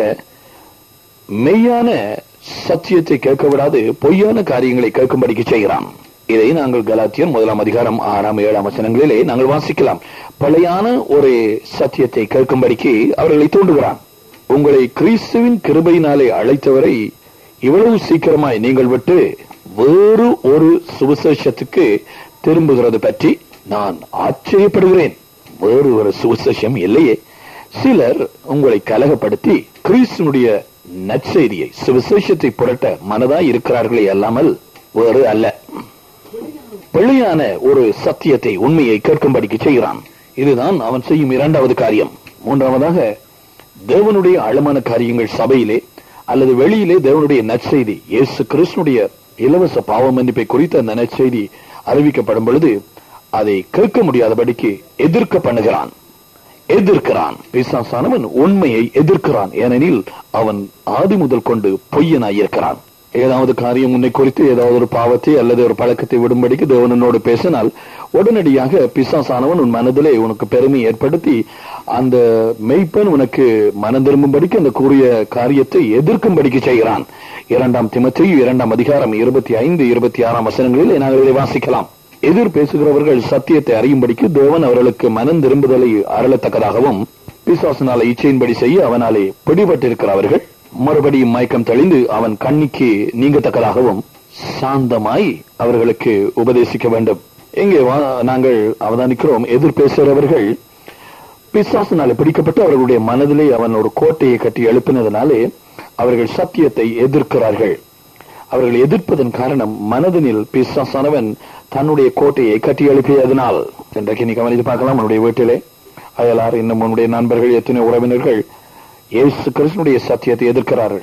மெய்யான சத்தியத்தை கேட்க விடாது பொய்யான காரியங்களை கேட்கும்படிக்கு செய்கிறான். இதை நாங்கள் கலாத்தியர் 1 அதிகாரம் 6-7 வசனங்களிலே நாங்கள் வாசிக்கலாம். பழையான ஒரு சத்தியத்தை கேட்கும்படிக்கு அவர்களை தூண்டுகிறான். உங்களை கிறிஸ்துவின் கிருபையினாலே அழைத்தவரை இவ்வளவு சீக்கிரமாய் நீங்கள் விட்டு வேறு ஒரு சுவிசேஷத்துக்கு திரும்புகிறது பற்றி நான் ஆச்சரியப்படுகிறேன். வேறு ஒரு சுவிசேஷம் இல்லையே. சிலர் உங்களை கலகப்படுத்தி கிறிஸ்துனுடைய நற்செய்தியை, சுவிசேஷத்தை புரட்ட மனதாய் இருக்கிறார்களே அல்லாமல் வேறு அல்ல. பிள்ளையான ஒரு சத்தியத்தை, உண்மையை கேட்கும்படிக்கு செய்கிறான். இதுதான் அவன் செய்யும் இரண்டாவது காரியம். மூன்றாவதாக, தேவனுடைய ஆழமான காரியங்கள் சபையிலே அல்லது வெளியிலே தேவனுடைய நற்செய்தி, இயேசு கிறிஸ்துனுடைய இலவச பாவ மன்னிப்பை குறித்த அந்த நற்செய்தி அறிவிக்கப்படும் பொழுது அதை கேட்க முடியாதபடிக்கு எதிர்க்க பண்ணுகிறான், எதிர்க்கிறான். பிசாசானவன் உண்மையை எதிர்க்கிறான். ஏனெனில் அவன் ஆதி முதல் கொண்டு பொய்யனாயிருக்கிறான். ஏதாவது காரியம் உன்னை குறித்து ஏதாவது ஒரு பாவத்தை அல்லது ஒரு பழக்கத்தை விடும்படிக்கு தேவனோடு பேசினால் உடனடியாக பிசாசானவன் உன் மனதிலே உனக்கு பெருமை ஏற்படுத்தி அந்த மெய்ப்பன் உனக்கு மனம் திரும்பும்படிக்கு அந்த கூறிய காரியத்தை எதிர்க்கும்படிக்கு செய்கிறான். 2 தீமோத்தேயு 2 அதிகாரம் 25-26 வசனங்களில் நாங்கள் இதை வாசிக்கலாம். எதிர் பேசுகிறவர்கள் சத்தியத்தை அறியும்படிக்கு தேவன் அவர்களுக்கு மனம் திரும்புதலை அருளத்தக்கதாகவும் பிசாசினால இச்சையின்படி செய்ய அவனாலே பிடிபட்டிருக்கிறவர்கள் மறுபடியும் மயக்கம் தெளிந்து அவன் கண்ணிக்கு நீங்கத்தக்கதாகவும் சாந்தமாய் அவர்களுக்கு உபதேசிக்க வேண்டும். இங்கே நாங்கள் அவதானிக்கிறோம், எதிர் பேசுகிறவர்கள் பிசாசினாலே பிடிக்கப்பட்டு அவர்களுடைய மனதிலே அவன் ஒரு கோட்டையை கட்டி எழுப்பினதனாலே அவர்கள் சத்தியத்தை எதிர்க்கிறார்கள். அவர்கள் எதிர்ப்பதன் காரணம் மனதினில் பிசாசானவன் தன்னுடைய கோட்டையை கட்டி எழுப்பியதனால். இன்றைக்கு நீ கவனித்து பார்க்கலாம், உன்னுடைய வீட்டிலே அயலார், இன்னும் உன்னுடைய நண்பர்கள், எத்தனை உறவினர்கள் இயேசு கிறிஸ்துவினுடைய சத்தியத்தை எதிர்க்கிறார்கள்.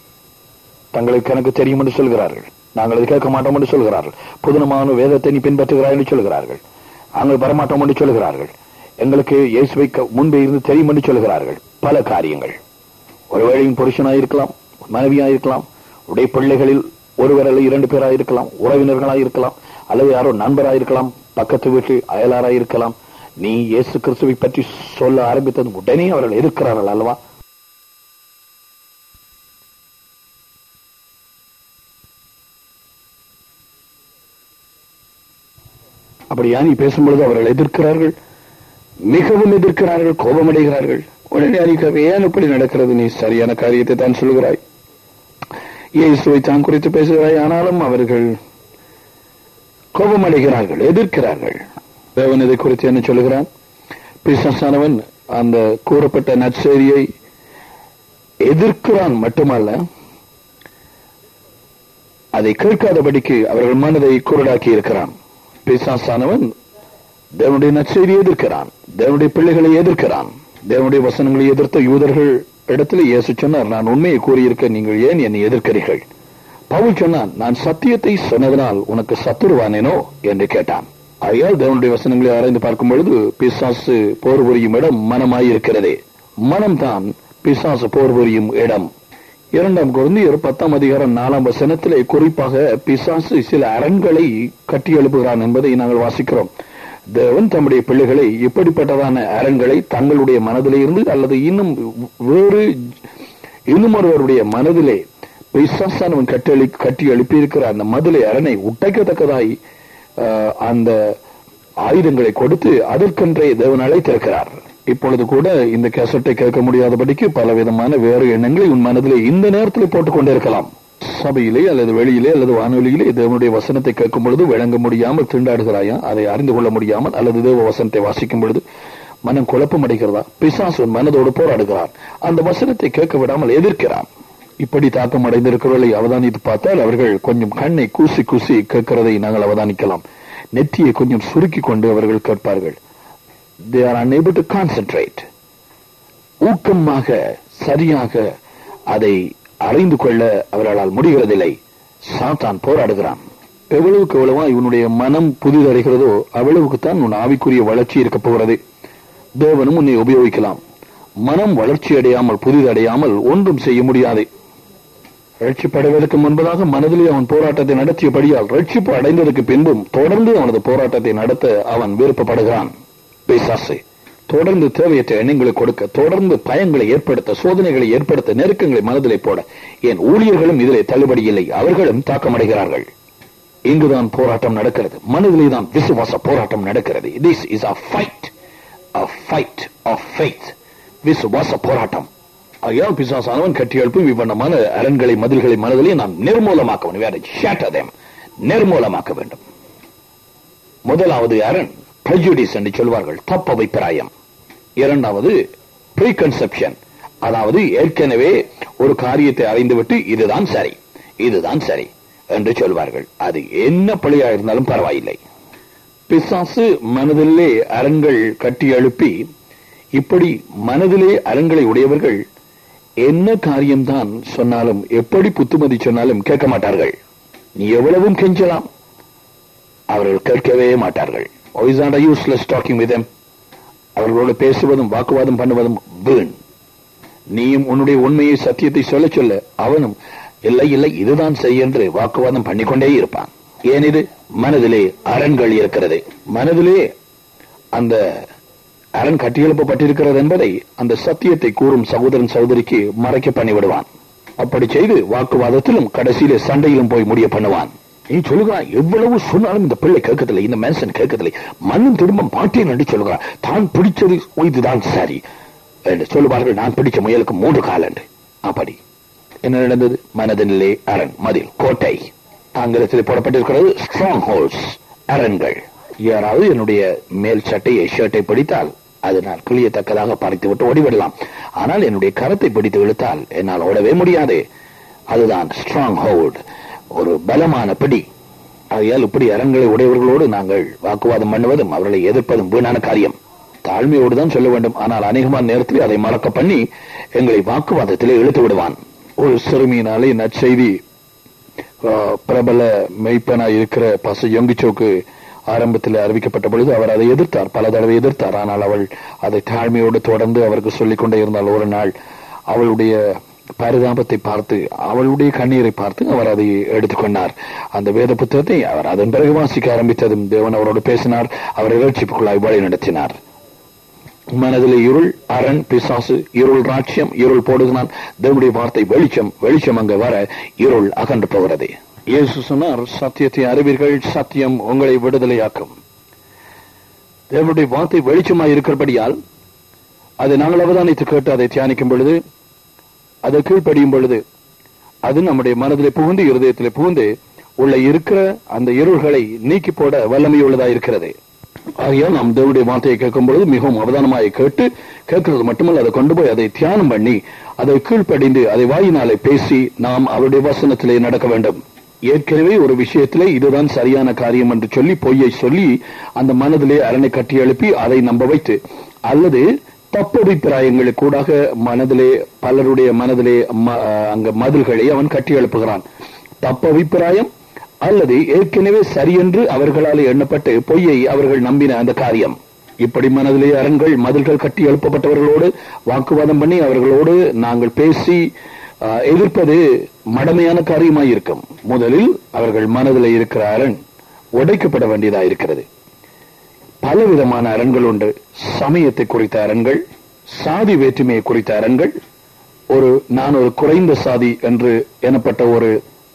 தங்களுக்கு எனக்கு தெரியும் என்று சொல்கிறார்கள், நாங்கள் அதை கேட்க மாட்டோம் என்று சொல்கிறார்கள். புதுனமான வேதத்தை நீ பின்பற்றுகிறாய் என்று சொல்கிறார்கள். நாங்கள் வரமாட்டோம் என்று சொல்கிறார்கள். எங்களுக்கு இயேசுவை முன்பே இருந்து தெரியும் என்று சொல்கிறார்கள். பல காரியங்கள், ஒருவேளையும் புருஷனாயிருக்கலாம், மனைவியாயிருக்கலாம், உடைய பிள்ளைகளில் ஒருவர் அல்ல 2 பேராயிருக்கலாம், உறவினர்களாயிருக்கலாம், அல்லது யாரோ நண்பராயிருக்கலாம், பக்கத்து வீட்டு அயலாராயிருக்கலாம். நீ இயேசு கிறிஸ்துவை பற்றி சொல்ல ஆரம்பித்தது உடனே அவர்கள் எதிர்க்கிறார்கள் அல்லவா? அப்படியா நீ பேசும்பொழுது அவர்கள் எதிர்க்கிறார்கள், மிகவும் எதிர்க்கிறார்கள், கோபமடைகிறார்கள். உடனே அறிக்கை, ஏன் இப்படி நடக்கிறது? நீ சரியான காரியத்தை தான் சொல்கிறாய், இயேசுவை தான் குறித்து பேசுகிறாய். ஆனாலும் அவர்கள் கோபமடைகிறார்கள், எதிர்க்கிறார்கள். தேவன் இதை குறித்து என்ன சொல்லுகிறான்? பிசாசானவன் அந்த கூறப்பட்ட நற்செய்தியை எதிர்க்கிறான் மட்டுமல்ல, அதை கேட்காதபடிக்கு அவர்கள் மனதை குருடாக்கி இருக்கிறான். பிசாசானவன் தேவனுடைய நற்செய்தியை எதிர்க்கிறான், தேவனுடைய பிள்ளைகளை எதிர்க்கிறான். தேவனுடைய வசனங்களை எதிர்த்த யூதர்கள் இடத்துல இயேசு சொன்னார், நான் உண்மையை கூறியிருக்க நீங்கள் ஏன் என்னை எதிர்க்கிறீர்கள்? பவுல் சொன்னான், நான் சத்தியத்தை சொன்னதனால் உனக்கு சத்துருவானேனோ என்று கேட்டான். ஆகையால் தேவனுடைய வசனங்களை ஆராய்ந்து பார்க்கும் பொழுது பிசாசு போர் புரியும் இடம் மனமாயிருக்கிறதே. மனம்தான் பிசாசு போர் புரியும் இடம். 2 கொரிந்தியர் 10:4 குறிப்பாக பிசாசு சில அரண்களை கட்டி எழுப்புகிறான் என்பதை நாங்கள் வாசிக்கிறோம். தேவன் தம்முடைய பிள்ளைகளை இப்படிப்பட்டதான அரண்களை தங்களுடைய மனதிலே இருந்து அல்லது இன்னும் ஒருவருடைய மனதிலே பிசாசானவன் கட்டி எழுப்பியிருக்கிற அந்த மதிலை அரணை உடைக்கத்தக்கதாய் அந்த ஆயுதங்களை கொடுத்து அதற்கென்றே தேவன் அழைத்திருக்கிறார். இப்பொழுது கூட இந்த கேசட்டை கேட்க முடியாதபடிக்கு பலவிதமான வேறு எண்ணங்களை உன் மனதிலே இந்த நேரத்தில் போட்டுக் கொண்டிருக்கலாம். சபையிலே அல்லது வெளியிலே அல்லது வானொலியிலே தேவனுடைய வசனத்தை கேட்கும் பொழுது விளங்க முடியாமல் திண்டாடுகிறாயா? அதை அறிந்து கொள்ள முடியாமல் அல்லது தேவ வசனத்தை வாசிக்கும் பொழுது மனம் குழப்பம் அடைகிறதா? பிசாசு மனதோடு போராடுகிறான், அந்த வசனத்தை கேட்க விடாமல் எதிர்க்கிறான். இப்படி தாக்கம் அடைந்திருக்கிறவர்களை அவதானித்து பார்த்தால் அவர்கள் கொஞ்சம் கண்ணை கூசி கூசி கேட்கிறதை நாங்கள் அவதானிக்கலாம். நெற்றியை கொஞ்சம் சுருக்கி கொண்டு அவர்கள் கேட்பார்கள். They are unable to concentrate. ஊக்கமாக சரியாக அதை அறிந்து கொள்ள அவர்களால் முடிகிறதில்லை. சாத்தான் போராடுகிறான். எவ்வளவுக்கு எவ்வளவா இவனுடைய மனம் புதிதடைகிறதோ அவ்வளவுக்குத்தான் உன் ஆவிக்குரிய வளர்ச்சி இருக்க போகிறது. தேவனும் உன்னை உபயோகிக்கலாம். மனம் வளர்ச்சி அடையாமல் புதிதடையாமல் ஒன்றும் செய்ய முடியாது. ரட்சிப்படைவதற்கு முன்பதாக மனதிலே அவன் போராட்டத்தை நடத்தியபடியால் ரட்சிப்பு அடைந்ததற்கு பின்பும் தொடர்ந்து அவனது போராட்டத்தை நடத்த அவன் விருப்பப்படுகிறான். பிசாசு தொடர்ந்து தேவையற்ற எண்ணங்களை கொடுக்க, தொடர்ந்து பயங்களை ஏற்படுத்த, சோதனைகளை ஏற்படுத்த, நெருக்கங்களை மனதிலே போட, என் ஊழியர்களும் இதிலே தள்ளுபடி இல்லை, அவர்களும் தாக்கமடைகிறார்கள். இங்குதான் போராட்டம் நடக்கிறது. மனதிலே தான் விசுவாச போராட்டம் நடக்கிறது. This is a fight of faith. விசுவாச போராட்டம். ஐயா பிசாசானவன் கட்டி எழுப்பும் இவ்வண்ணமான அரண்களை மதில்களை மனதிலே நாம் நிர்மூலமாக்க வேண்டும். நிர்மூலமாக்க வேண்டும். முதலாவது அரண் prejudice என்று சொல்வார்கள், தப்பு அபிப்பிராயம். இரண்டாவது preconception, அதாவது ஏற்கனவே ஒரு காரியத்தை அறிந்துவிட்டு இதுதான் சரி இதுதான் சரி என்று சொல்வார்கள். அது என்ன பிழையா இருந்தாலும் பரவாயில்லை. பிசாசு மனதிலே அரண்கள் கட்டி எழுப்பி, இப்படி மனதிலே அரண்களை உடையவர்கள் என்ன காரியம்தான் சொன்னாலும், எப்படி புத்துமதி சொன்னாலும் கேட்க மாட்டார்கள். நீ எவ்வளவும் கெஞ்சலாம், அவர்கள் கேட்கவே மாட்டார்கள். Useless talking with them. அவர்களோடு பேசுவதும் வாக்குவாதம் பண்ணுவதும் வீண். நீயும் உன்னுடைய உண்மையை சத்தியத்தை சொல்ல சொல்ல அவனும் இல்லை இல்லை இதுதான் செய் என்று வாக்குவாதம் பண்ணிக்கொண்டே இருப்பான். ஏன்? இது மனதிலே அரண்கள் இருக்கிறது. மனதிலே அந்த அரண் கட்டியெழுப்பப்பட்டிருக்கிறது என்பதை அந்த சத்தியத்தை கூறும் சகோதரன் சகோதரிக்கு மறைக்க பண்ணிவிடுவான். அப்படி செய்து வாக்குவாதத்திலும் கடைசியிலே சண்டையிலும் போய் முடிய பண்ணுவான். நீ சொல்லுகிறான், எவ்வளவு சொன்னாலும் இந்த பிள்ளை கேட்கதில்லை, இந்த மனுஷன் கேட்கதில்லை, மண்ணும் திரும்ப மாட்டேன் என்று சொல்லுகிறான். தான் பிடிச்சது இதுதான் சரி என்று சொல்லுவார்கள். நான் பிடிச்ச முயலுக்கு 3 கால் என்று. அப்படி என்ன நடந்தது? மனதிலே அரண், மதில், கோட்டை ஆங்கிலத்தில் போடப்பட்டிருக்கிறது. ஸ்ட்ராங் ஹோல்ஸ், அரண்கள். யாராவது என்னுடைய மேல் சட்டையை ஷர்ட்டை பிடித்தால் அது நான் கிளியத்தக்கதாக பறித்து விட்டு ஓடிவிடலாம். ஆனால் என்னுடைய கரத்தை பிடித்து இழுத்தால் என்னால் ஓடவே முடியாது. அதுதான் ஸ்ட்ராங் ஹோல்ட், ஒரு பலமான பிடி. ஆகையால் இப்படி அரண்களை உடையவர்களோடு நாங்கள் வாக்குவாதம் பண்ணுவதும் அவர்களை எதிர்ப்பதும் வீணான காரியம். தாழ்மையோடு தான் சொல்ல வேண்டும். ஆனால் அநேகமான நேரத்தில் அதை மறக்க பண்ணி எங்களை வாக்குவாதத்திலே இழுத்து விடுவான். ஒரு சிறுமியினாலே நற்செய்தி பிரபல மெய்ப்பனாய் இருக்கிற பசு யங்குச்சோக்கு ஆரம்பத்தில் அறிவிக்கப்பட்ட பொழுது அவர் அதை எதிர்த்தார், பல தடவை எதிர்த்தார். ஆனால் அவள் அதை தாழ்மையோடு தொடர்ந்து அவருக்கு சொல்லிக் கொண்டே இருந்தால் ஒரு நாள் அவளுடைய பரிதாபத்தை பார்த்து, அவளுடைய கண்ணீரை பார்த்து அவர் அதை எடுத்துக்கொண்டார். அந்த வேத புத்தகத்தை அவர் அதன் பிறகு வாசிக்க ஆரம்பித்ததும் தேவன் அவரோடு பேசினார், அவரை ரட்சிப்புக்குள்ளாய் வழி நடத்தினார். மனதில் இருள், அரண், பிசாசு, இருள் ராட்சியம், இருள் போடுகிறான். தேவனுடைய வார்த்தை வெளிச்சம், வெளிச்சம் அங்கு வர இருள் அகன்று போகிறது. இயேசு சொன்னார், சத்தியத்தை அறிவீர்கள், சத்தியம் உங்களை விடுதலையாக்கும். தேவனுடைய வார்த்தை வெளிச்சமாய் இருக்கிறபடியால் அதை நாங்கள் அவதானித்து கேட்டு அதை தியானிக்கும் பொழுது, அதை கீழ்ப்படியும் பொழுது, அது நம்முடைய மனதிலே புகுந்து இருதயத்திலே புகுந்து உள்ள இருக்கிற அந்த இருள்களை நீக்கி போட வல்லமையுள்ளதா இருக்கிறது. ஆகையால் நாம் தேவனுடைய வார்த்தையை கேட்கும் பொழுது மிகவும் அவதானமாக கேட்கிறது மட்டுமல்ல, அதை கொண்டு போய் அதை தியானம் பண்ணி அதை கீழ்ப்படிந்து அதை வாயினாலே பேசி நாம் அவருடைய வசனத்திலே நடக்க வேண்டும். ஏற்கனவே ஒரு விஷயத்திலே இதுதான் சரியான காரியம் என்று சொல்லி பொய்யை சொல்லி அந்த மனதிலே அரணை கட்டி எழுப்பி அதை நம்ப வைத்து, அல்லது தப்பபிப்பிராயங்களை கூடாக மனதிலே பலருடைய மனதிலே அங்க மதில்களை அவன் கட்டி எழுப்புகிறான். தப்பபிப்பிராயம் அல்லது ஏற்கனவே சரியென்று அவர்களால் எண்ணப்பட்டு பொய்யை அவர்கள் நம்பின அந்த காரியம். இப்படி மனதிலே அரண்கள் மதில்கள் கட்டி எழுப்பப்பட்டவர்களோடு வாக்குவாதம் பண்ணி அவர்களோடு நாங்கள் பேசி எதிர்ப்பது மடமையான காரியமாயிருக்கும். முதலில் அவர்கள் மனதில் இருக்கிற அரண் உடைக்கப்பட வேண்டியதா இருக்கிறது. பலவிதமான அரண்கள் உண்டு. சமயத்தை குறித்த அரண்கள், சாதி வேற்றுமையை குறித்த அரண்கள், நான் ஒரு குறைந்த சாதி என்று எனப்பட்ட ஒரு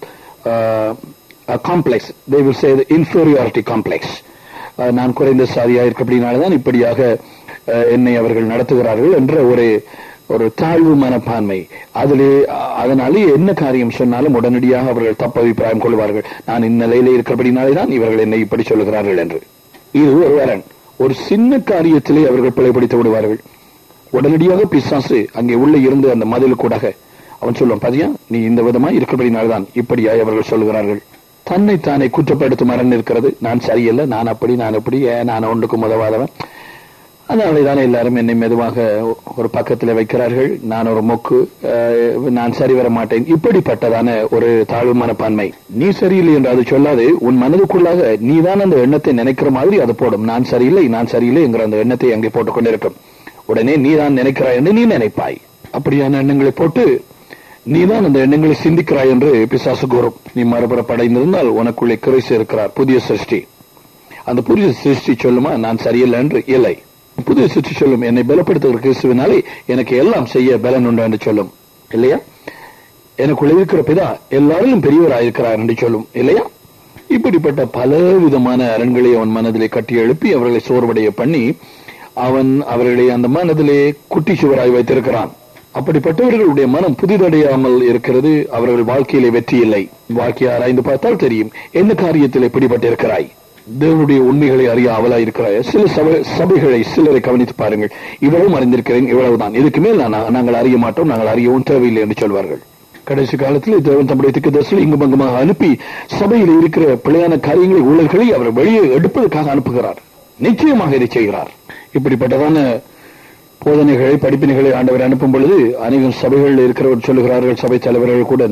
complex, they will say the inferiority complex. நான் குறைந்த சாதியா இருக்கப்படினால்தான் இப்படியாக என்னை அவர்கள் நடத்துகிறார்கள் என்ற ஒரு தாழ்வு மனப்பான்மை. அதனாலே என்ன காரியம் சொன்னாலும் உடனடியாக அவர்கள் தப்பு அபிப்பிராயம் கொள்வார்கள். நான் இந்நிலையிலே இருக்கிறபடினாலேதான் இவர்கள் என்னை இப்படி சொல்லுகிறார்கள் என்று. இது ஒரு அரண். ஒரு சின்ன காரியத்திலே அவர்கள் பிழைப்படுத்தி விடுவார்கள். உடனடியாக பிசாசு அங்கே உள்ள இருந்து அந்த மதில் கூடாக அவன் சொல்லுவான், பாதியா நீ இந்த விதமா இருக்கிறபடினால்தான் இப்படியாய் அவர்கள் சொல்லுகிறார்கள். தன்னைத்தானே குற்றப்படுத்தும் அரண் இருக்கிறது. நான் சரியில்லை, நான் அப்படி, நான் எப்படி, நான் ஒன்றுக்கும் உதவாதவன், அதனாலேதானே எல்லாரும் என்னை மெதுவாக ஒரு பக்கத்தில் வைக்கிறார்கள், நான் ஒரு மொக்கு, நான் சரி வர மாட்டேன். இப்படிப்பட்டதான ஒரு தாழ்வு மனப்பான்மை. நீ சரியில்லை என்று அது சொல்லாது, உன் மனதுக்குள்ளாக நீதான் அந்த எண்ணத்தை நினைக்கிற மாதிரி அது போடும். நான் சரியில்லை, நான் சரியில்லை என்கிற அந்த எண்ணத்தை அங்கே போட்டுக் கொண்டிருக்கும். உடனே நீதான் நினைக்கிறாய் என்று நீ நினைப்பாய். அப்படியான எண்ணங்களை போட்டு நீதான் அந்த எண்ணங்களை சிந்திக்கிறாய் என்று பிசாசு கூறும். நீ மறுபுறப்படைந்திருந்தால் உனக்குள்ளே கிறிஸ்து இருக்கிறார், புதிய சிருஷ்டி. அந்த புதிய சிருஷ்டி சொல்லுமா நான் சரியில்லை என்று? இல்லை. புதிய சிருஷ்டி சொல்லும், என்னை பலப்படுத்துகிற கிறிஸ்துவினாலே எனக்கு எல்லாம் செய்ய பலன் உண்டு என்று சொல்லும், இல்லையா? எனக்குள்ள இருக்கிற பிதா எல்லாரிலும் பெரியவராயிருக்கிறார் என்று சொல்லும், இல்லையா? இப்படிப்பட்ட பல விதமான அரண்களை அவன் மனதிலே கட்டி எழுப்பி அவர்களை சோர்வடைய பண்ணி அவன் அவர்களை அந்த மனதிலே குட்டி சுவராய் வைத்திருக்கிறான். அப்படிப்பட்டவர்களுடைய மனம் புதிதடையாமல் இருக்கிறது. அவர்கள் வாழ்க்கையிலே வெற்றி இல்லை. வாழ்க்கையை ஆராய்ந்து பார்த்தால் தெரியும் என்ன காரியத்தில் பிடிபட்டிருக்கிறாய். தேவனுடைய உண்மைகளை அறிய அவலாய் இருக்கிறாய். சில சபைகளை சிலரை கவனித்து பாருங்கள். இவ்வளவு அறிந்திருக்கிறேன், இவ்வளவுதான், இதுக்கு மேல் நாங்கள் அறிய மாட்டோம், நாங்கள் அறியவும் தேவையில்லை என்று சொல்வார்கள். கடைசி காலத்தில் தேவன் தம்முடைய திக்கதரிசிகளை இங்கு பங்கமாக அனுப்பி சபையில் இருக்கிற பிழையான காரியங்களை, ஊழல்களை அவர் வெளியே எடுப்பதற்காக அனுப்புகிறார். நிச்சயமாக இதை செய்கிறார். இப்படிப்பட்டதான போதனைகளை, படிப்பினைகளை ஆண்டவர் அனுப்பும் பொழுது அநேகம் சபைகளில் இருக்கிறவர் சொல்லுகிறார்கள், சபை தலைவர்கள் கூட,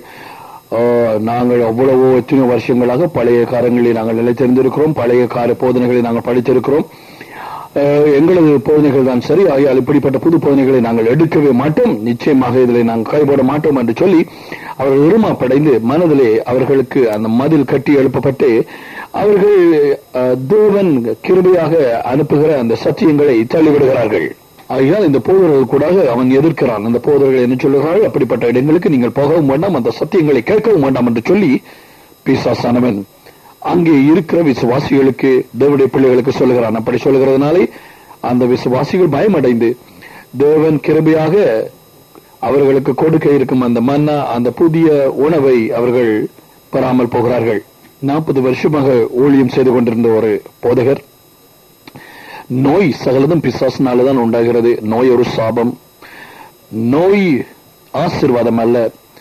நாங்கள் அவ்வளவோ எத்தனையோ வருஷங்களாக பழைய காரங்களில் நாங்கள் நிலைத்திருந்திருக்கிறோம், பழைய போதனைகளை நாங்கள் படித்திருக்கிறோம், எங்களது போதனைகள் தான் சரி, ஆகையால் இப்படிப்பட்ட புது போதனைகளை நாங்கள் எடுக்கவே மாட்டோம், நிச்சயமாக இதில் நாங்கள் கைபோட மாட்டோம் என்று சொல்லி அவர்கள் உருமாப்படைந்து மனதிலே அவர்களுக்கு அந்த மதில் கட்டி எழுப்பப்பட்டு அவர்கள் தேவன் கிருபையாக அனுப்புகிற அந்த சத்தியங்களை தள்ளிவிடுகிறார்கள். ஆகையால் இந்த போதர்கள் கூட அவன் எதிர்க்கிறான். அந்த போதர்கள் என்ன சொல்லுகிறார்கள்? அப்படிப்பட்ட இடங்களுக்கு நீங்கள் போகவும் வேண்டாம், அந்த சத்தியங்களை கேட்கவும் வேண்டாம் என்று சொல்லி பிசாசானவன் அங்கே இருக்கிற விசுவாசிகளுக்கு, தேவனுடைய பிள்ளைகளுக்கு சொல்லுகிறான். அப்படி சொல்லுகிறதுனாலே அந்த விசுவாசிகள் பயமடைந்து தேவன் கிருபையாக அவர்களுக்கு கொடுக்க இருக்கும் அந்த மன்னா, அந்த புதிய உணவை அவர்கள் பெறாமல் போகிறார்கள். 40 வருஷமாக ஊழியம் செய்து கொண்டிருந்த ஒரு போதகர், நோய் சகலதும் பிசாசினால்தான் உண்டாகிறது, நோய் ஒரு சாபம், நோய் ஆசீர்வாதம் அல்ல,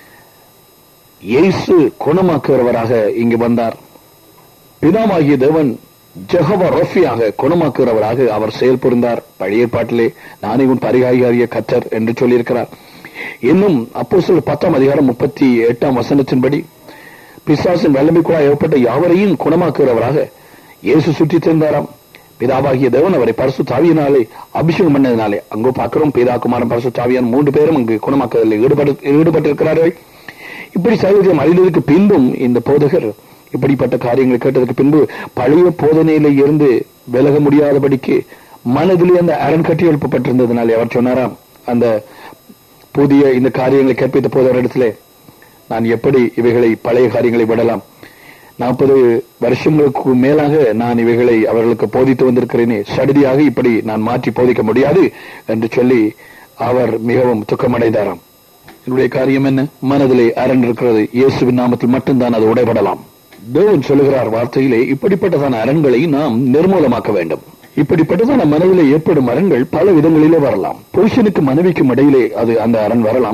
இயேசு குணமாக்குகிறவராக இங்கு வந்தார். பிதாவாகிய தேவன் ஜெகவா ரஃபியாக குணமாக்குகிறவராக அவர் செயல்புரிந்தார். பழைய ஏற்பாட்டிலே நானே உன் பரிகாரியாகிய கர்த்தர் என்று சொல்லியிருக்கிறார். இன்னும் அப்போஸ்தலர் 10ஆம் அதிகாரம் 38ஆம் வசனத்தின்படி பிசாசின் வல்லமைக்குள்ளாய் ஏற்பட்ட யாவரையும் குணமாக்குகிறவராக இயேசு சுற்றித் திரிந்தாராம். பிதாவாகிய தேவன் அவரை பரிசுத்த ஆவியினாலே அபிஷேகம் பண்ணதினாலே, அங்கோ பார்க்கிறோம் பிதா குமாரன் பரிசுத்த ஆவியான் 3 பேரும் அங்கு குணமாக்குவதில் ஈடுபட்டிருக்கிறார்கள். இப்படி சகோதரம் அறிந்ததற்கு பின்பும் இந்த போதகர் இப்படிப்பட்ட காரியங்களை கேட்டதற்கு பின்பு பழைய போதனையில இருந்து விலக முடியாதபடிக்கு மனதிலே அந்த அரண் கட்டி எழுப்பப்பட்டிருந்ததுனாலே அவர் சொன்னாராம், அந்த புதிய இந்த காரியங்களை கற்பித்த போதவர் இடத்துல, நான் எப்படி இவைகளை பழைய காரியங்களை விடலாம், 40 வருஷங்களுக்கு மேலாக நான் இவைகளை அவர்களுக்கு போதித்து வந்திருக்கிறேனே, சடுதியாக இப்படி நான் மாற்றி போதிக்க முடியாது என்று சொல்லி அவர் மிகவும் துக்கமடைந்தாராம். என்னுடைய காரியம் என்ன? மனதிலே அரண் இருக்கிறது. இயேசுவின் நாமத்தில் மட்டும்தான் அது உடைபடலாம். தேவன் சொல்லுகிறார் வார்த்தையிலே, இப்படிப்பட்டதான அரண்களை நாம் நிர்மூலமாக்க வேண்டும். இப்படிப்பட்டதான மனதிலே ஏற்படும் அரண்கள் பல விதங்களிலே வரலாம். புருஷனுக்கும் மனைவிக்கும் இடையிலே அந்த அரண் வரலாம்.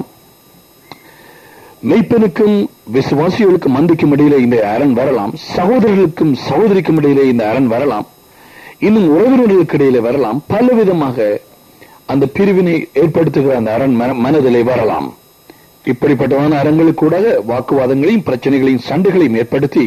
மெய்ப்பனுக்கும் விசுவாசிகளுக்கும் மந்திக்கும் இடையிலே இந்த அரண் வரலாம். சகோதரர்களுக்கும் சகோதரிக்கும் இடையிலே இந்த அரண் வரலாம். இன்னும் உறவினர்களுக்கு இடையிலே வரலாம். பல விதமாக அந்த பிரிவினை ஏற்படுத்துகிற அந்த அரண் மனதிலே வரலாம். இப்படிப்பட்டதான அரண்களுக்கு கூட வாக்குவாதங்களையும் பிரச்சனைகளையும் சண்டைகளையும் ஏற்படுத்தி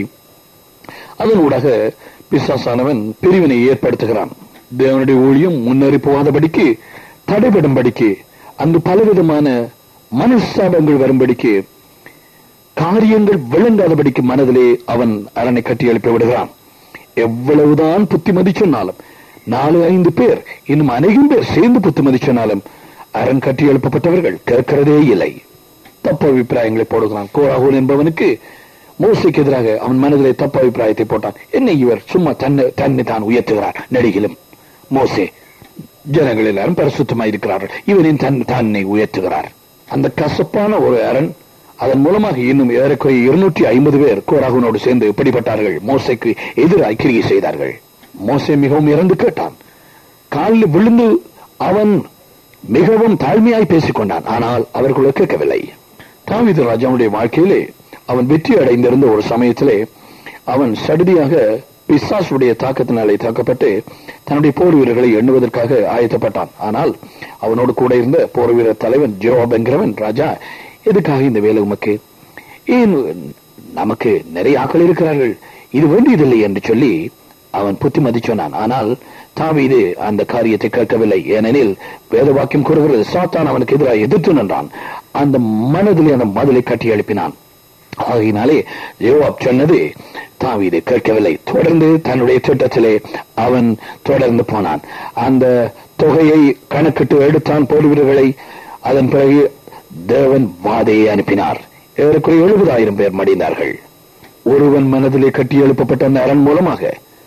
அதனூடாக பிசாசானவன் பிரிவினை ஏற்படுத்துகிறான். தேவனுடைய ஊழியம் முன்னேறி போகாதபடிக்கு, தடைபடும்படிக்கு, அந்த பலவிதமான மனஸ்தாபங்கள் வரும்படிக்கு, காரியங்கள் விளங்காதபடிக்கு மனதிலே அவன் அரணை கட்டி எழுப்பி விடுகிறான். எவ்வளவுதான் புத்திமதி சொன்னாலும், 4-5 பேர் இன்னும் அநேகம் பேர் சேர்ந்து புத்திமதி சொன்னாலும் அரண் கட்டி எழுப்பப்பட்டவர்கள் கேட்கிறதே இல்லை. தப்பு அபிப்பிராயங்களை போடுகிறான். கோராகூன் என்பவனுக்கு மோசைக்கு எதிராக அவன் மனதிலே தப்பு அபிப்பிராயத்தை போட்டான். என்ன இவர் சும்மா தன்னை தான் உயர்த்துகிறார். நடிகிலும் மோசே, ஜனங்கள் எல்லாரும் பரிசுத்தமாயிருக்கிறார்கள், இவனின் தன்னை உயர்த்துகிறார். அந்த கசப்பான ஒரு அரண், அதன் மூலமாக இன்னும் ஏறக்குறைய 250 பேர் கோராகூனோடு சேர்ந்து பிடிபட்டார்கள். மோசைக்கு எதிராக கிரியை செய்தார்கள். மோசே மிகவும் இறந்து கேட்டான். காலில் விழுந்து அவன் மிகவும் தாழ்மையாய் பேசிக் கொண்டான். ஆனால் அவர்களோ கேட்கவில்லை. தாவீது ராஜாவுடைய வாழ்க்கையிலே அவன் வெற்றி அடைந்திருந்த ஒரு சமயத்திலே அவன் சடுதியாக பிசாசுடைய தாக்கத்தினாலே தாக்கப்பட்டு தன்னுடைய போர் வீரர்களை எண்ணுவதற்காக ஆயத்தப்பட்டான். ஆனால் அவனோடு கூட இருந்த போர் வீரர் தலைவன் ஜோவாப் என்கிறவன், ராஜா, எதுக்காக இந்த வேலை உமக்கு? ஏன் நமக்கு நிறைய ஆட்கள் இருக்கிறார்கள், இது வேண்டியதில்லை என்று சொல்லி அவன் புத்திமதி சொன்னான். ஆனால் தாவீது அந்த காரியத்தை கேட்கவில்லை. ஏனெனில் வேத வாக்கியம் கூறுகிறது, சாத்தான் அவனுக்கு எதிராக எதிர்த்து நின்றான். அந்த மனதிலே அந்த மதிலை கட்டி எழுப்பினான். ஆகினாலே யோவாப் சொன்னது தாவீது கேட்கவில்லை. தொடர்ந்து தன்னுடைய திட்டத்திலே அவன் தொடர்ந்து போனான். அந்த தொகையை கணக்கிட்டு எடுத்தான், போர் வீரர்களை. அதன் பிறகு தேவன் வாதையை அனுப்பினார். ஏறக்குறைய 70,000 பேர் மடிந்தார்கள். ஒருவன் மனதிலே கட்டி எழுப்பப்பட்ட அந்த அரண் மூலமாக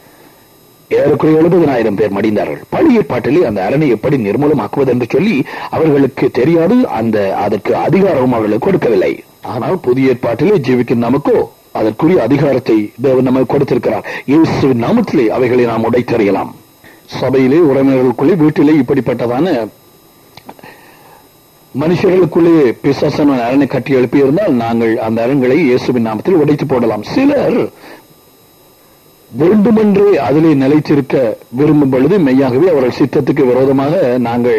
ஏறக்குறைய 70,000 பேர் மடிந்தார்கள். பழைய ஏற்பாட்டிலே அந்த அரணை எப்படி நிர்மூலமாக்குவது என்று சொல்லி அவர்களுக்கு தெரியாது. அதற்கு அதிகாரமும் அவர்களுக்கு கொடுக்கவில்லை. ஆனால் புதிய ஏற்பாட்டிலே ஜீவிக்கும் நமக்கோ அதற்குரிய அதிகாரத்தை தேவன் நமக்கு கொடுத்திருக்கிறார். இயேசுவின் நாமத்திலே அவைகளை நாம் உடைத்தறியலாம். சபையிலே, உறவினர்களுக்குள்ளே, வீட்டிலே இப்படிப்பட்டதான மனுஷர்களுக்குள்ளே பிசாசான அரணை கட்டி எழுப்பியிருந்தால் நாங்கள் அந்த அரண்களை இயேசுவின் நாமத்தில் உடைத்து போடலாம். சிலர் வேண்டுமென்றே அதிலே நிலைத்திருக்க விரும்பும் பொழுது மெய்யாகவே அவர்கள் சித்தத்துக்கு விரோதமாக நாங்கள்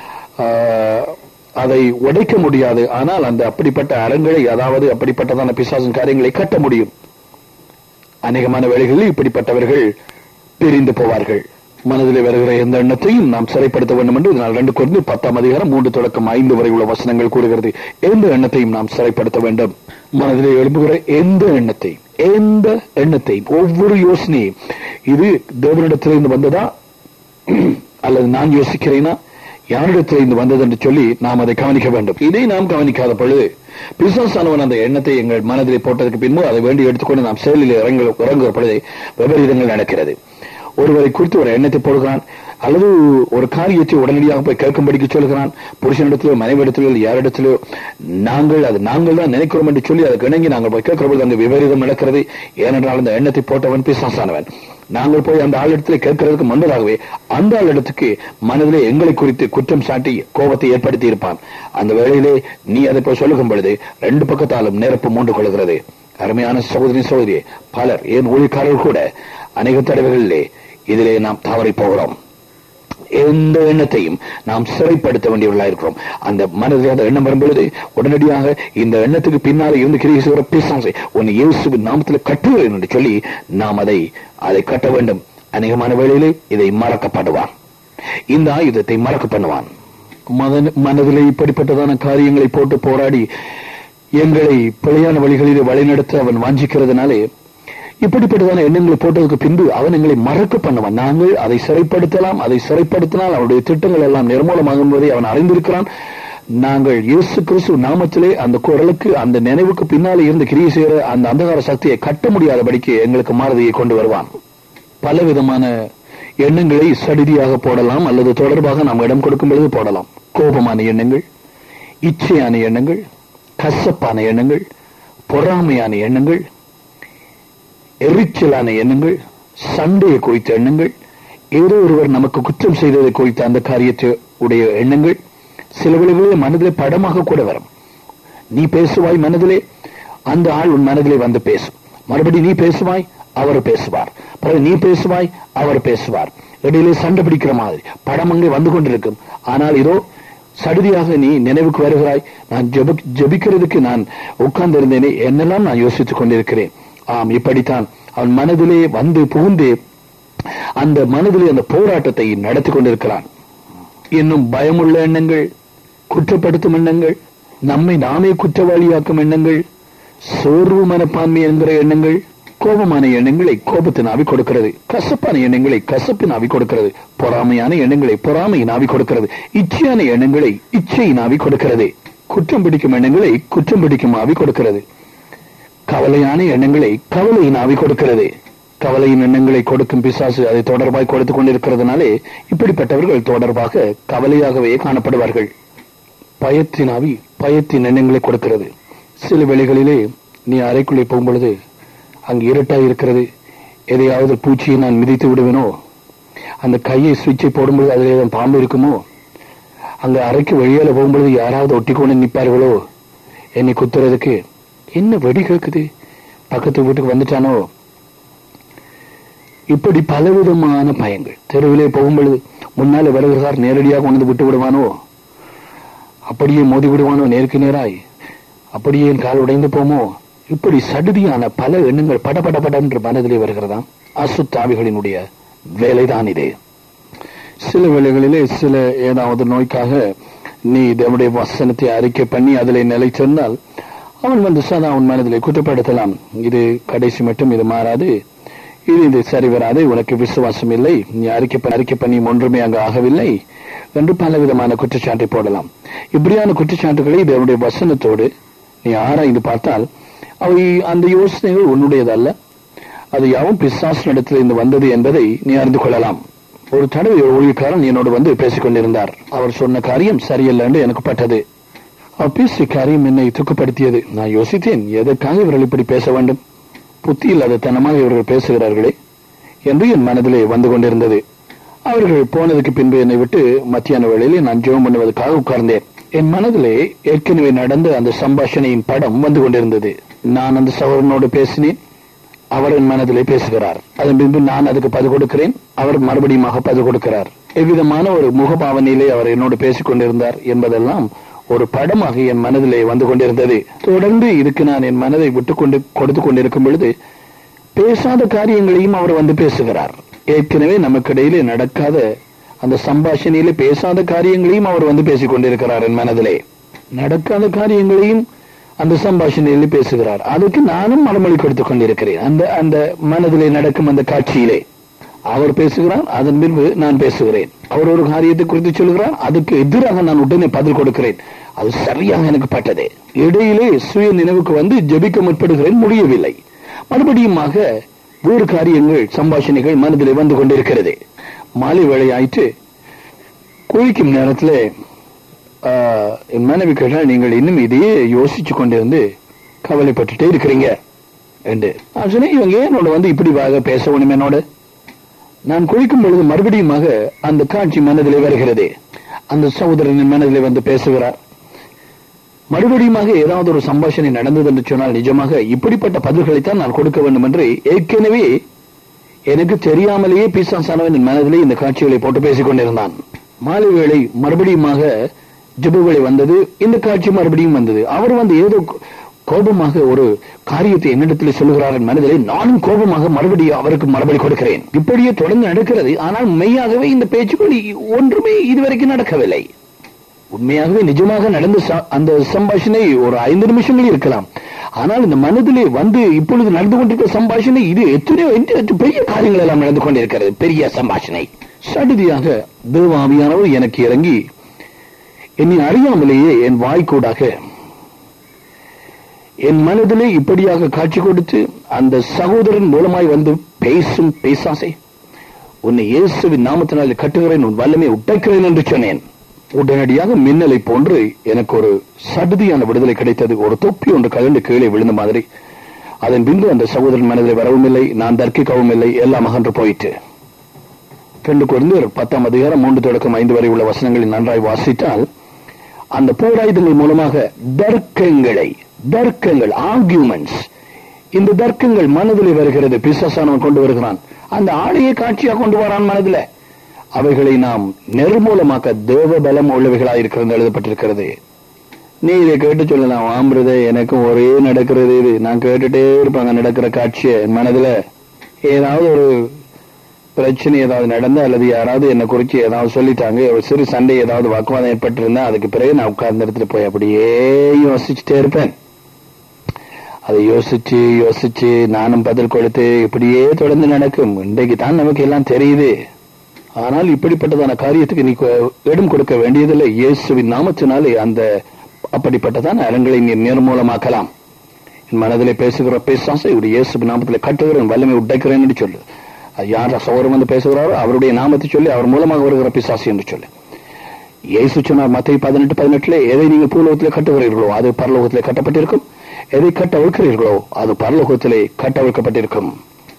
அதை உடைக்க முடியாது. ஆனால் அந்த அப்படிப்பட்ட அரண்களை, அதாவது அப்படிப்பட்டதான பிசாசின் காரியங்களை கட்ட முடியும். அநேகமான வேளைகளில் இப்படிப்பட்டவர்கள் பிரிந்து போவார்கள். மனதிலே வருகிற எந்த எண்ணத்தையும் நாம் சிறைப்படுத்த வேண்டும் என்று 2 கொரிந்தியர் 10:3-5 வரை உள்ள வசனங்கள் கூறுகிறது. எந்த எண்ணத்தையும் நாம் சிறைப்படுத்த வேண்டும். மனதிலே எழும்புகிற எந்த எண்ணத்தையும், ஒவ்வொரு யோசனையும், இது தேவனிடத்திலிருந்து வந்ததா அல்லது நான் யோசிக்கிறேனா, யாரிடத்திலிருந்து வந்தது என்று சொல்லி நாம் அதை கவனிக்க வேண்டும். இதை நாம் கவனிக்காத பொழுது பிசாசானவன் அந்த எண்ணத்தை எங்கள் மனதிலே போட்டதற்கு பின்பு அதை வேண்டி எடுத்துக்கொண்டு நாம் செயலில் இறங்குகிற பொழுது விபரீதங்கள் நடக்கிறது. ஒருவரை குறித்து ஒரு எண்ணத்தை போடுகிறான், அல்லது ஒரு காரியத்தை உடனடியாக போய் கேட்கும்படிக்கு சொல்கிறான். புருஷனிடத்திலோ மனைவிடத்திலோ யாரிடத்திலோ நாங்கள் தான் நினைக்கிறோம் என்று சொல்லி அதுக்கு இணங்கி நாங்கள் போய் கேட்கிற பொழுது அங்கு விபரீதம் நடக்கிறது. ஏனென்றால் அந்த எண்ணத்தை போட்டவன் பிசாசானவன். நாங்கள் போய் அந்த ஆளிடத்திலே கேட்கிறதுக்கு முன்பதாகவே அந்த ஆளிடத்துக்கு மனதிலே எங்களை குறித்து குற்றம் சாட்டி கோபத்தை ஏற்படுத்தி இருப்பான். அந்த வேளையிலே நீ அதை போய் சொல்லுகும் பொழுது 2 பக்கத்தாலும் நெருப்பு மூண்டு கொள்கிறது. அருமையான சகோதரியே, பலர், ஏன் ஊழியக்காரர்கள் கூட அநேக தடவைகளிலே இதிலே நாம் தவறி போகிறோம். எந்த எண்ணத்தையும் நாம் சிறைப்படுத்த வேண்டியவர்களாக இருக்கிறோம். அந்த மனதில் அந்த எண்ணம் வரும்பொழுது உடனடியாக இந்த எண்ணத்துக்கு பின்னாலே இருந்து கிரியை செய்கிற பிசாசை உன்னை இயேசுவின் நாமத்தில் கட்டுவேன் என்று சொல்லி நாம் அதை கட்ட வேண்டும். அநேகமான வேளையிலே இதை மறக்கப்படுவான். இந்த ஆயுதத்தை மறக்க பண்ணுவான். மனதிலே இப்படிப்பட்டதான காரியங்களை போட்டு போராடி எங்களை பிழையான வழிகளிலே வழிநடத்த அவன் வாஞ்சிக்கிறதுனாலே இப்படிப்பட்டதான எண்ணங்களை போட்டதுக்கு பின்பு அவன் எங்களை மறக்க பண்ணுவான். நாங்கள் அதை சிறைப்படுத்தலாம். அதை சிறைப்படுத்தினால் அவருடைய திட்டங்கள் எல்லாம் நிர்மூலமாகும் போதே அவன் அறிந்திருக்கிறான். நாங்கள் இயேசு கிறிஸ்து நாமத்திலே அந்த குரலுக்கு, அந்த நினைவுக்கு பின்னாலே இருந்து கிரியை செய்கிற அந்த அந்தகார சக்தியை கட்ட முடியாதபடிக்கு எங்களுக்கு மாறுதியை கொண்டு வருவான். பலவிதமான எண்ணங்களை சடிதியாக போடலாம், அல்லது தொடர்பாக நாம் இடம் கொடுக்கும் பொழுது போடலாம். கோபமான எண்ணங்கள், இச்சையான எண்ணங்கள், கசப்பான எண்ணங்கள், பொறாமையான எண்ணங்கள், எரிச்சலான எண்ணங்கள், சண்டையை குறித்த எண்ணங்கள், ஏதோ ஒருவர் நமக்கு குற்றம் செய்ததை குறித்த அந்த காரியத்தை உடைய எண்ணங்கள், சில வேளைகளில் மனதிலே படமாக கூட வரும். நீ பேசுவாய் மனதிலே, அந்த ஆள் உன் மனதிலே வந்து பேசும். மறுபடி நீ பேசுவாய், அவர் பேசுவார். பிறகு நீ பேசுவாய், அவர் பேசுவார். இடையிலே சண்டை பிடிக்கிற மாதிரி படம் அங்கே வந்து கொண்டிருக்கும். ஆனால் இதோ சடுதியாக நீ நினைவுக்கு வருகிறாய், நான் ஜெபிக்கிறதுக்கு நான் உட்கார்ந்து இருந்தேனே, என்னெல்லாம் நான் யோசித்துக் கொண்டிருக்கிறேன். ஆம், இப்படித்தான் அவன் மனதிலே வந்து புகுந்து அந்த மனதிலே அந்த போராட்டத்தை நடத்தி கொண்டிருக்கிறான். இன்னும் பயமுள்ள எண்ணங்கள், குற்றப்படுத்தும் எண்ணங்கள், நம்மை நாமே குற்றவாளியாக்கும் எண்ணங்கள், சோர்வு மனப்பான்மை என்கிற எண்ணங்கள், கோபமான எண்ணங்களை கோபத்தின் ஆவி கொடுக்கிறது, கசப்பான எண்ணங்களை கசப்பின் ஆவி கொடுக்கிறது, பொறாமையான எண்ணங்களை பொறாமையின் ஆவி கொடுக்கிறது, இச்சையான எண்ணங்களை இச்சையின் ஆவி கொடுக்கிறது, குற்றம் பிடிக்கும் எண்ணங்களை குற்றம் பிடிக்கும் ஆவி கொடுக்கிறது, கவலையான எண்ணங்களை கவலையின் ஆவி கொடுக்கிறது. கவலையின் எண்ணங்களை கொடுக்கும் பிசாசு அதை தொடர்பாய் கொடுத்துக் கொண்டிருக்கிறதுனாலே இப்படிப்பட்டவர்கள் தொடர்பாக கவலையாகவே காணப்படுவார்கள். பயத்தின் ஆவி பயத்தின் எண்ணங்களை கொடுக்கிறது. சில வேளைகளிலே நீ அறைக்குள்ளே போகும்பொழுது அங்கு இருட்டாய் இருக்கிறது, எதையாவது பூச்சியை நான் மிதித்து விடுவேனோ, அந்த கையை சுவிட்சை போடும்பொழுது அதிலே தான் பாம்பு இருக்குமோ, அங்க அறைக்கு வெளியால போகும்பொழுது யாராவது ஒட்டிக்கொண்டு நிற்பார்களோ என்னை குத்துறதுக்கு, என்ன வெடி கேட்குது, பக்கத்து வீட்டுக்கு வந்துட்டானோ, இப்படி பலவிதமான பயங்கள். தெருவிலே போகும்பொழுது முன்னாலே வருகிறார், நேரடியாக கொண்டு விட்டு விடுவானோ, அப்படியே மோதி விடுவானோ நேருக்கு நேராய், அப்படியே என் கால் உடைந்து போமோ, இப்படி சடுதியான பல எண்ணங்கள் படபடபட என்று மனதிலே வருகிறதா. அசுத்தாவிகளினுடைய வேலைதான் இது. சில வேளைகளிலே சில ஏதாவது நோய்க்காக நீ தேவனுடைய வசனத்தை அறிக்கை பண்ணி அதிலே நிலை சொன்னால் அவன் வந்து சதா அவன் மனதிலே குற்றப்படுத்தலாம். இது கடைசி மட்டும் இது மாறாது, இது சரி வராது, உனக்கு விசுவாசம் இல்லை, நீ அறிக்கை பண்ணி ஒன்றுமே அங்கு ஆகவில்லை என்று பலவிதமான குற்றச்சாட்டை போடலாம். இப்படியான குற்றச்சாட்டுகளை தேவனுடைய வசனத்தோடு நீ ஆராய்ந்து பார்த்தால் அவை அந்த யோசனைகள் உன்னுடையதல்ல, அது யாவும் பிசாசினிடத்தில் இருந்து வந்தது என்பதை நீ அறிந்து கொள்ளலாம். ஒரு தடவை ஊழியக்காரன் என்னோடு வந்து பேசிக் கொண்டிருந்தார். அவர் சொன்ன காரியம் சரியல்ல என்று எனக்கு பட்டது. அவர் பேசிய காரியம் என்னை துக்கப்படுத்தியது. நான் யோசித்தேன், எதற்காக இவர்கள் இப்படி பேச வேண்டும், புத்தி இல்லாத தனமாக இவர்கள் பேசுகிறார்களே என்று என் மனதிலே வந்து கொண்டிருந்தது. அவர்கள் போனதுக்கு பின்பு என்னை விட்டு மத்தியான வேளையிலே நான் ஜெபம் பண்ணுவதற்காக உட்கார்ந்தேன். என் மனதிலே ஏற்கனவே நடந்த அந்த சம்பாஷணையின் படம் வந்து கொண்டிருந்தது. நான் அந்த சகோதரனோடு பேசினேன், அவர் என் மனதிலே பேசுகிறார். அதன் பின்பு நான் அதுக்கு பதில் கொடுக்கிறேன், அவர் மறுபடியும் பதில் கொடுக்கிறார். எவ்விதமான ஒரு முகபாவனையிலே அவர் என்னோடு பேசிக் கொண்டிருந்தார் என்பதெல்லாம் ஒரு படமாக என் மனதிலே வந்து கொண்டிருந்தது. தொடர்ந்து இதுக்கு நான் என் மனதை கொடுத்து கொண்டிருக்கும் பொழுது பேசாத காரியங்களையும் அவர் வந்து பேசுகிறார். ஏற்கனவே நமக்கு இடையிலே நடக்காத அந்த சம்பாஷணையிலே பேசாத காரியங்களையும் அவர் வந்து பேசிக் கொண்டிருக்கிறார். என் மனதிலே நடக்காத காரியங்களையும் அந்த சம்பாஷணையிலே பேசுகிறார். அதுக்கு நானும் மனமொழி கொடுத்துக் கொண்டிருக்கிறேன். அந்த மனதிலே நடக்கும் அந்த காட்சியிலே அவர் பேசுகிறார், அதன் பின்பு நான் பேசுகிறேன். அவர் ஒரு காரியத்தை குறித்து சொல்கிறார், அதுக்கு எதிராக நான் உடனே பதில் கொடுக்கிறேன். அது சரியாக எனக்கு பட்டது. இடையிலே சுய நினைவுக்கு வந்து ஜெபிக்க முற்படுகிறேன், முடியவில்லை. மறுபடியுமாக வேறு காரியங்கள் சம்பாஷணைகள் மனதிலே வந்து கொண்டிருக்கிறது. மாலை வேலை ஆயிற்று. குளிக்கும் நேரத்தில் என் மனைவி கேட்டால், நீங்கள் இன்னும் இதையே யோசிச்சு கொண்டிருந்து கவலைப்பட்டுட்டே இருக்கிறீங்க என்று. நான் சொன்னேன், இவங்க என்னோட வந்து இப்படி பேச வேணும் என்னோட. நான் குளிக்கும் பொழுது மறுபடியுமாக அந்த காட்சி மனதிலே வருகிறது. அந்த சகோதரனின் மனதிலே வந்து பேசுகிறார். மறுபடியுமாக ஏதாவது ஒரு சம்பாஷணை நடந்தது என்று சொன்னால் நிஜமாக இப்படிப்பட்ட பதில்களைத்தான் நான் கொடுக்க வேண்டும் என்று ஏற்கனவே எனக்கு தெரியாமலேயே பிசாசானவன் மனதிலே இந்த காட்சிகளை போட்டு பேசிக் கொண்டிருந்தான். மாலை வேளை மறுபடியுமாக ஜெபவேளை வந்தது. இந்த காட்சி மறுபடியும் வந்தது. அவர் வந்து ஏதோ கோபமாக ஒரு காரியத்தை என்னிடத்தில் சொல்லுகிறார் மனதிலே. நானும் கோபமாக மறுபடியும் அவருக்கு மறுபடி கொடுக்கிறேன். இப்படியே தொடர்ந்து நடக்கிறது. ஆனால் மெய்யாகவே இந்த பேச்சுக்கள் ஒன்றுமே இதுவரைக்கும் நடக்கவில்லை. உண்மையாகவே நிஜமாக நடந்த அந்த சம்பாஷணை ஒரு 5 நிமிஷங்கள் இருக்கலாம். ஆனால் இந்த மனதிலே வந்து இப்பொழுது நடந்து கொண்டிருக்கிற சம்பாஷணை இது எத்தனையோ பெரிய காரியங்கள் எல்லாம் நடந்து கொண்டிருக்கிறது. பெரிய சம்பாஷணை. சடுதியாக தேவ ஆவியானவர் எனக்கு இறங்கி என்னை அறியாமலேயே என் வாய்க்கூடாக என் மனதிலே இப்படியாக காட்சி கொடுத்து அந்த சகோதரன் மூலமாய் வந்து பேசும் பேசாசை, உன்னை இயேசுவின் நாமத்தினாலே கட்டுகிறேன், உன் வல்லமை உடைக்கிறேன் என்று சொன்னேன். உடனடியாக மின்னலை போன்று எனக்கு ஒரு சடுதியான விடுதலை கிடைத்தது. ஒரு தொப்பி ஒன்று கலந்து கீழே விழுந்த மாதிரி. அதன் பின்பு அந்த சகோதரன் மனதில் வரவும் இல்லை, நான் தர்க்கிக்கவும் இல்லை, எல்லாம் அகன்று போயிட்டு. 2 கொரிந்தியர் 10ஆம் அதிகாரம் 3 தொடக்கம் 5 வரை உள்ள வசனங்களை நன்றாய் வாசித்தால், அந்த போராயுதங்கள் மூலமாக தர்க்கங்கள் ஆர்கியூமெண்ட்ஸ், இந்த தர்க்கங்கள் மனதில் வருகிறது. பிசாசானவன் கொண்டு வருகிறான், அந்த ஆடையை காட்சியாக கொண்டு வரான் மனதில். அவைகளை நாம் நெருமூலமாக்க தேவ பலம் உள்ளவைகளாக இருக்கிறது எழுதப்பட்டிருக்கிறது. நீ இதை கேட்டு சொல்லலாம், ஆம்பிரத எனக்கும் ஒரே நடக்கிறது, இது நான் கேட்டுட்டே இருப்பாங்க நடக்கிற காட்சியை. என் மனதில் ஏதாவது ஒரு பிரச்சனை ஏதாவது நடந்தா அல்லது யாராவது என்னை குறிச்சு ஏதாவது சொல்லிட்டாங்க, ஒரு சிறு சண்டை ஏதாவது வாக்குவாதம் ஏற்பட்டிருந்தா அதுக்கு பிறகு நான் உட்கார்ந்து இடத்துல போய் அப்படியே யோசிச்சுட்டே இருப்பேன். அதை யோசிச்சு நானும் பதில் கொடுத்து இப்படியே தொடர்ந்து நடக்கும். இன்றைக்கு தான் நமக்கு எல்லாம் தெரியுது. ஆனால் இப்படிப்பட்டதான காரியத்துக்கு நீ இடம் கொடுக்க வேண்டியதில்லை. இயேசுவின் நாமத்தினாலே அந்த அப்படிப்பட்டதான அலங்களை நீ நிர்மூலமாக்கலாம். என் மனதிலே பேசுகிற பிசாசை இயேசுவின் நாமத்திலே கட்டுகிறேன், வல்லமை உடைக்கிறேன் என்று சொல்லு. யார் சகோதரன் வந்து பேசுகிறாரோ அவருடைய நாமத்தை சொல்லி அவர் மூலமாக வருகிற பிசாசு என்று சொல்லு. இயேசு சொன்னார் மத்தேயு 18:18, எதை நீங்கள் பூலோகத்திலே கட்டுகிறீர்களோ அது பரலோகத்திலே கட்டப்பட்டிருக்கும், எதை கட்டவிழ்க்கிறீர்களோ அது பரலோகத்திலே கட்டவிழ்க்கப்பட்டிருக்கும்.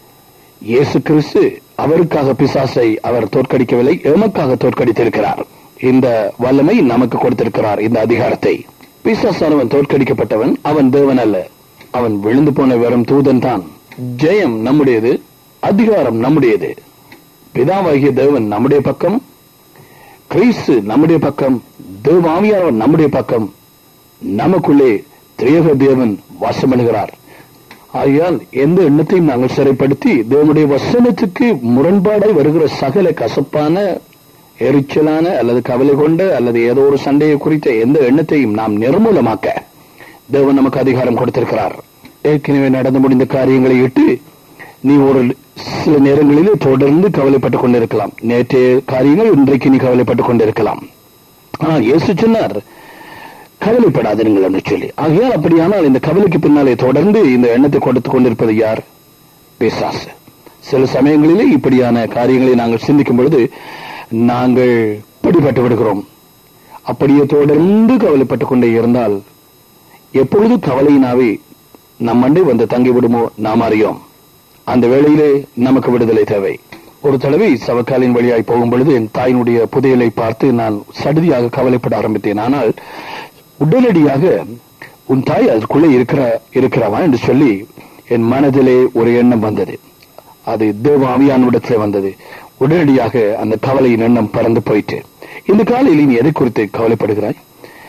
இயேசு கிறிஸ்து அவருக்காக பிசாசை அவர் தோற்கடிக்கவில்லை, எமக்காக தோற்கடித்திருக்கிறார். இந்த வல்லமை நமக்கு கொடுத்திருக்கிறார், இந்த அதிகாரத்தை. பிசாசானவன் தோற்கடிக்கப்பட்டவன், அவன் தேவன் அல்ல, அவன் விழுந்து போன வெறும் தூதன் தான். ஜெயம் நம்முடையது, அதிகாரம் நம்முடையது. பிதாவாகிய தேவன் நம்முடைய பக்கம், கிறிஸ்து நம்முடைய பக்கம், தேவாவியானவர் நம்முடைய பக்கம். நமக்குள்ளே திரியக தேவன் வாசமடைகிறார். ஆகையால் எந்த எண்ணத்தையும் நாங்கள் சிறைப்படுத்தி தேவனுடைய வசனத்துக்கு முரண்பாடாய் வருகிற சகல கசப்பான, எரிச்சலான அல்லது கவலை கொண்ட அல்லது ஏதோ ஒரு சண்டையை குறித்த எந்த எண்ணத்தையும் நாம் நிர்மூலமாக்க தேவன் நமக்கு அதிகாரம் கொடுத்திருக்கிறார். ஏற்கனவே நடந்து முடிந்த காரியங்களை இட்டு நீ ஒரு சில நேரங்களிலே தொடர்ந்து கவலைப்பட்டுக் கொண்டிருக்கலாம். நேற்றைய காரியங்கள் இன்றைக்கு நீ கவலைப்பட்டுக் கொண்டிருக்கலாம். ஆனால் இயேசு சொன்னார் கவலைப்படாதீர்கள் என்று சொல்லி. ஆகையால் அப்படியானால் இந்த கவலைக்கு பின்னாலே தொடர்ந்து இந்த எண்ணத்தை கொடுத்துக் கொண்டிருப்பது யார்? பிசாசு. சில சமயங்களிலே இப்படியான காரியங்களை நாங்கள் சிந்திக்கும் பொழுது நாங்கள் பிடிபட்டு விடுகிறோம். அப்படியே தொடர்ந்து கவலைப்பட்டுக் கொண்டே இருந்தால் எப்பொழுது கவலையினாவே நம் மண்டை வந்து தங்கிவிடுமோ நாம் அறியோம். அந்த வேளையிலே நமக்கு விடுதலை தேவை. ஒரு தடவை சவக்காலின் வழியாய் போகும் பொழுது என் தாயினுடைய புதையலை பார்த்து நான் சடுதியாக கவலைப்பட ஆரம்பித்தேன். ஆனால் உடனடியாக உன் தாய் அதற்குள்ளே இருக்கிறவா என்று சொல்லி என் மனதிலே ஒரு எண்ணம் வந்தது. அது தேவ ஆவியானவிடத்திலே வந்தது. உடனடியாக அந்த கவலையின் எண்ணம் பறந்து போயிட்டு, இந்த காலையில் நீ எதை குறித்து கவலைப்படுகிறாய்?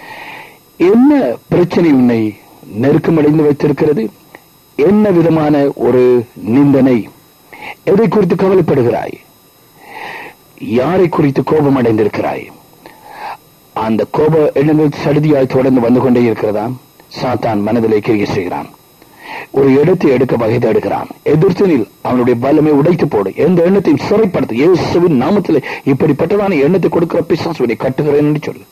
என்ன பிரச்சனை உன்னை நெருக்கமடைந்து வைத்திருக்கிறது? என்ன விதமான ஒரு நிந்தனை? எதை குறித்து கவலைப்படுகிறாய்? யாரை குறித்து கோபம் அடைந்திருக்கிறாய்? அந்த கோப எண்ணங்கள் சடுதியாய் தொடர்ந்து வந்து கொண்டே இருக்கிறதா? சாத்தான் மனதிலே கிரியை செய்கிறான். ஒரு இடத்தை எடுக்க வகை தேடுகிறான். எதிர்த்தனில் அவனுடைய வல்லமை உடைத்து போடு. எந்த எண்ணத்தையும் சிறைப்படுத்த இயேசுவின் நாமத்திலே இப்படிப்பட்டதான எண்ணத்தை கொடுக்கிற பிசாசுவை கட்டுகிறேன் என்று சொல்லு.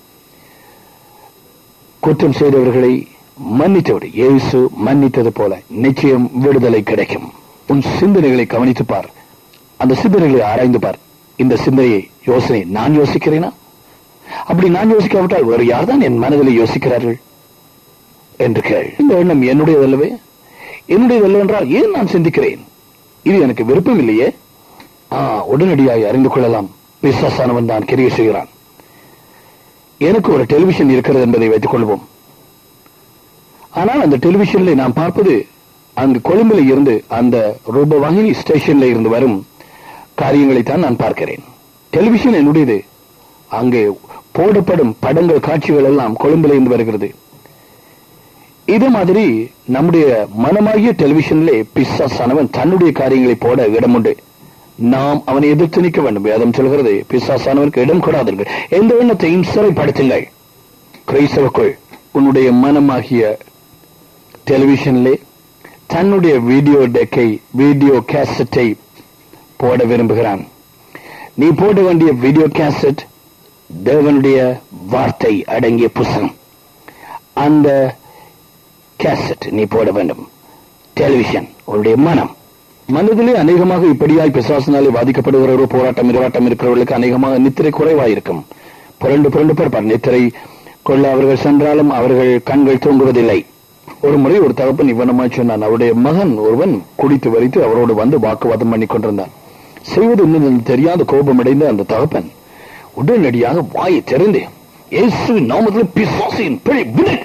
குற்றம் செய்தவர்களை மன்னித்துவிடு. இயேசு மன்னித்தது போல நிச்சயம் விடுதலை கிடைக்கும். உன் சிந்தனைகளை கவனித்து பார். அந்த சிந்தனைகளை ஆராய்ந்து பார். இந்த சிந்தனையை யோசனை நான் யோசிக்கிறேனா? அப்படி நான் யோசிக்காவிட்டால் வேறு யார்தான் என் மனதில் யோசிக்கிறார்கள் என்று கேள். இந்த எண்ணம் என்னுடையதல்லவே? என்னுடையதல்ல என்றால் ஏன் நான் சிந்திக்கிறேன்? இது எனக்கு விருப்பம் இல்லையே. உடனடியாக அறிந்து கொள்ளலாம், பிசாசானவன் தான் கிரியை செய்கிறான். எனக்கு ஒரு டெலிவிஷன் இருக்கிறது என்பதை வைத்துக் கொள்வோம். ஆனால் அந்த டெலிவிஷனில் நாம் பார்ப்பது அங்கு கொழும்புல இருந்து அந்த ரூபவாகினி ஸ்டேஷன்ல இருந்து வரும் காரியங்களைத்தான் நான் பார்க்கிறேன். டெலிவிஷன் என்னுடையது. அங்கே போடப்படும் படங்கள், காட்சிகள் எல்லாம் கொழும்புல இருந்து வருகிறது. இதே மாதிரி நம்முடைய மனமாகிய டெலிவிஷனிலே பிசாசானவன் தன்னுடைய காரியங்களை போட இடம் உண்டு. நாம் அவனை எதிர்த்து நிற்க வேண்டும். வேதம் சொல்கிறது, பிசாசானவனுக்கு இடம் கொடாதீர்கள், எந்த எண்ணத்தையும் சிறைப்படுத்துங்கள். கிறிஸ்துவுக்குள் உன்னுடைய மனமாகிய டெலிவிஷனிலே தன்னுடைய வீடியோ டெக்கை, வீடியோ கேசட்டை போட விரும்புகிறான். நீ போட வேண்டிய வீடியோ கேசட் தேவனுடைய வார்த்தை அடங்கிய புத்தகம். அந்த கேசட் நீ போட வேண்டும். டெலிவிஷன், உன்னுடைய மனதிலே அநேகமாக இப்படியாய் பிசாசினாலே பாதிக்கப்படுகிற ஒரு போராட்டம் இருக்கிறவர்களுக்கு அநேகமாக நித்திரை குறைவாயிருக்கும். புரண்டு பார்ப்பார். நித்திரை கொள்ள அவர்கள் சென்றாலும் அவர்கள் கண்கள் தூங்குவதில்லை. ஒரு முறை ஒரு தகப்பன் இவ்வனமாய் சொன்னான். அவருடைய மகன் ஒருவன் குடித்து வரித்து அவரோடு வந்து வாக்குவாதம் பண்ணி கொண்டிருந்தான். செய்வது இன்னும் தெரியாத கோபமடைந்த அந்த தகப்பன் உடனடியாக வாயை திறந்து இயேசுவின் நாமத்தில் பிசாசின் பிழை விடு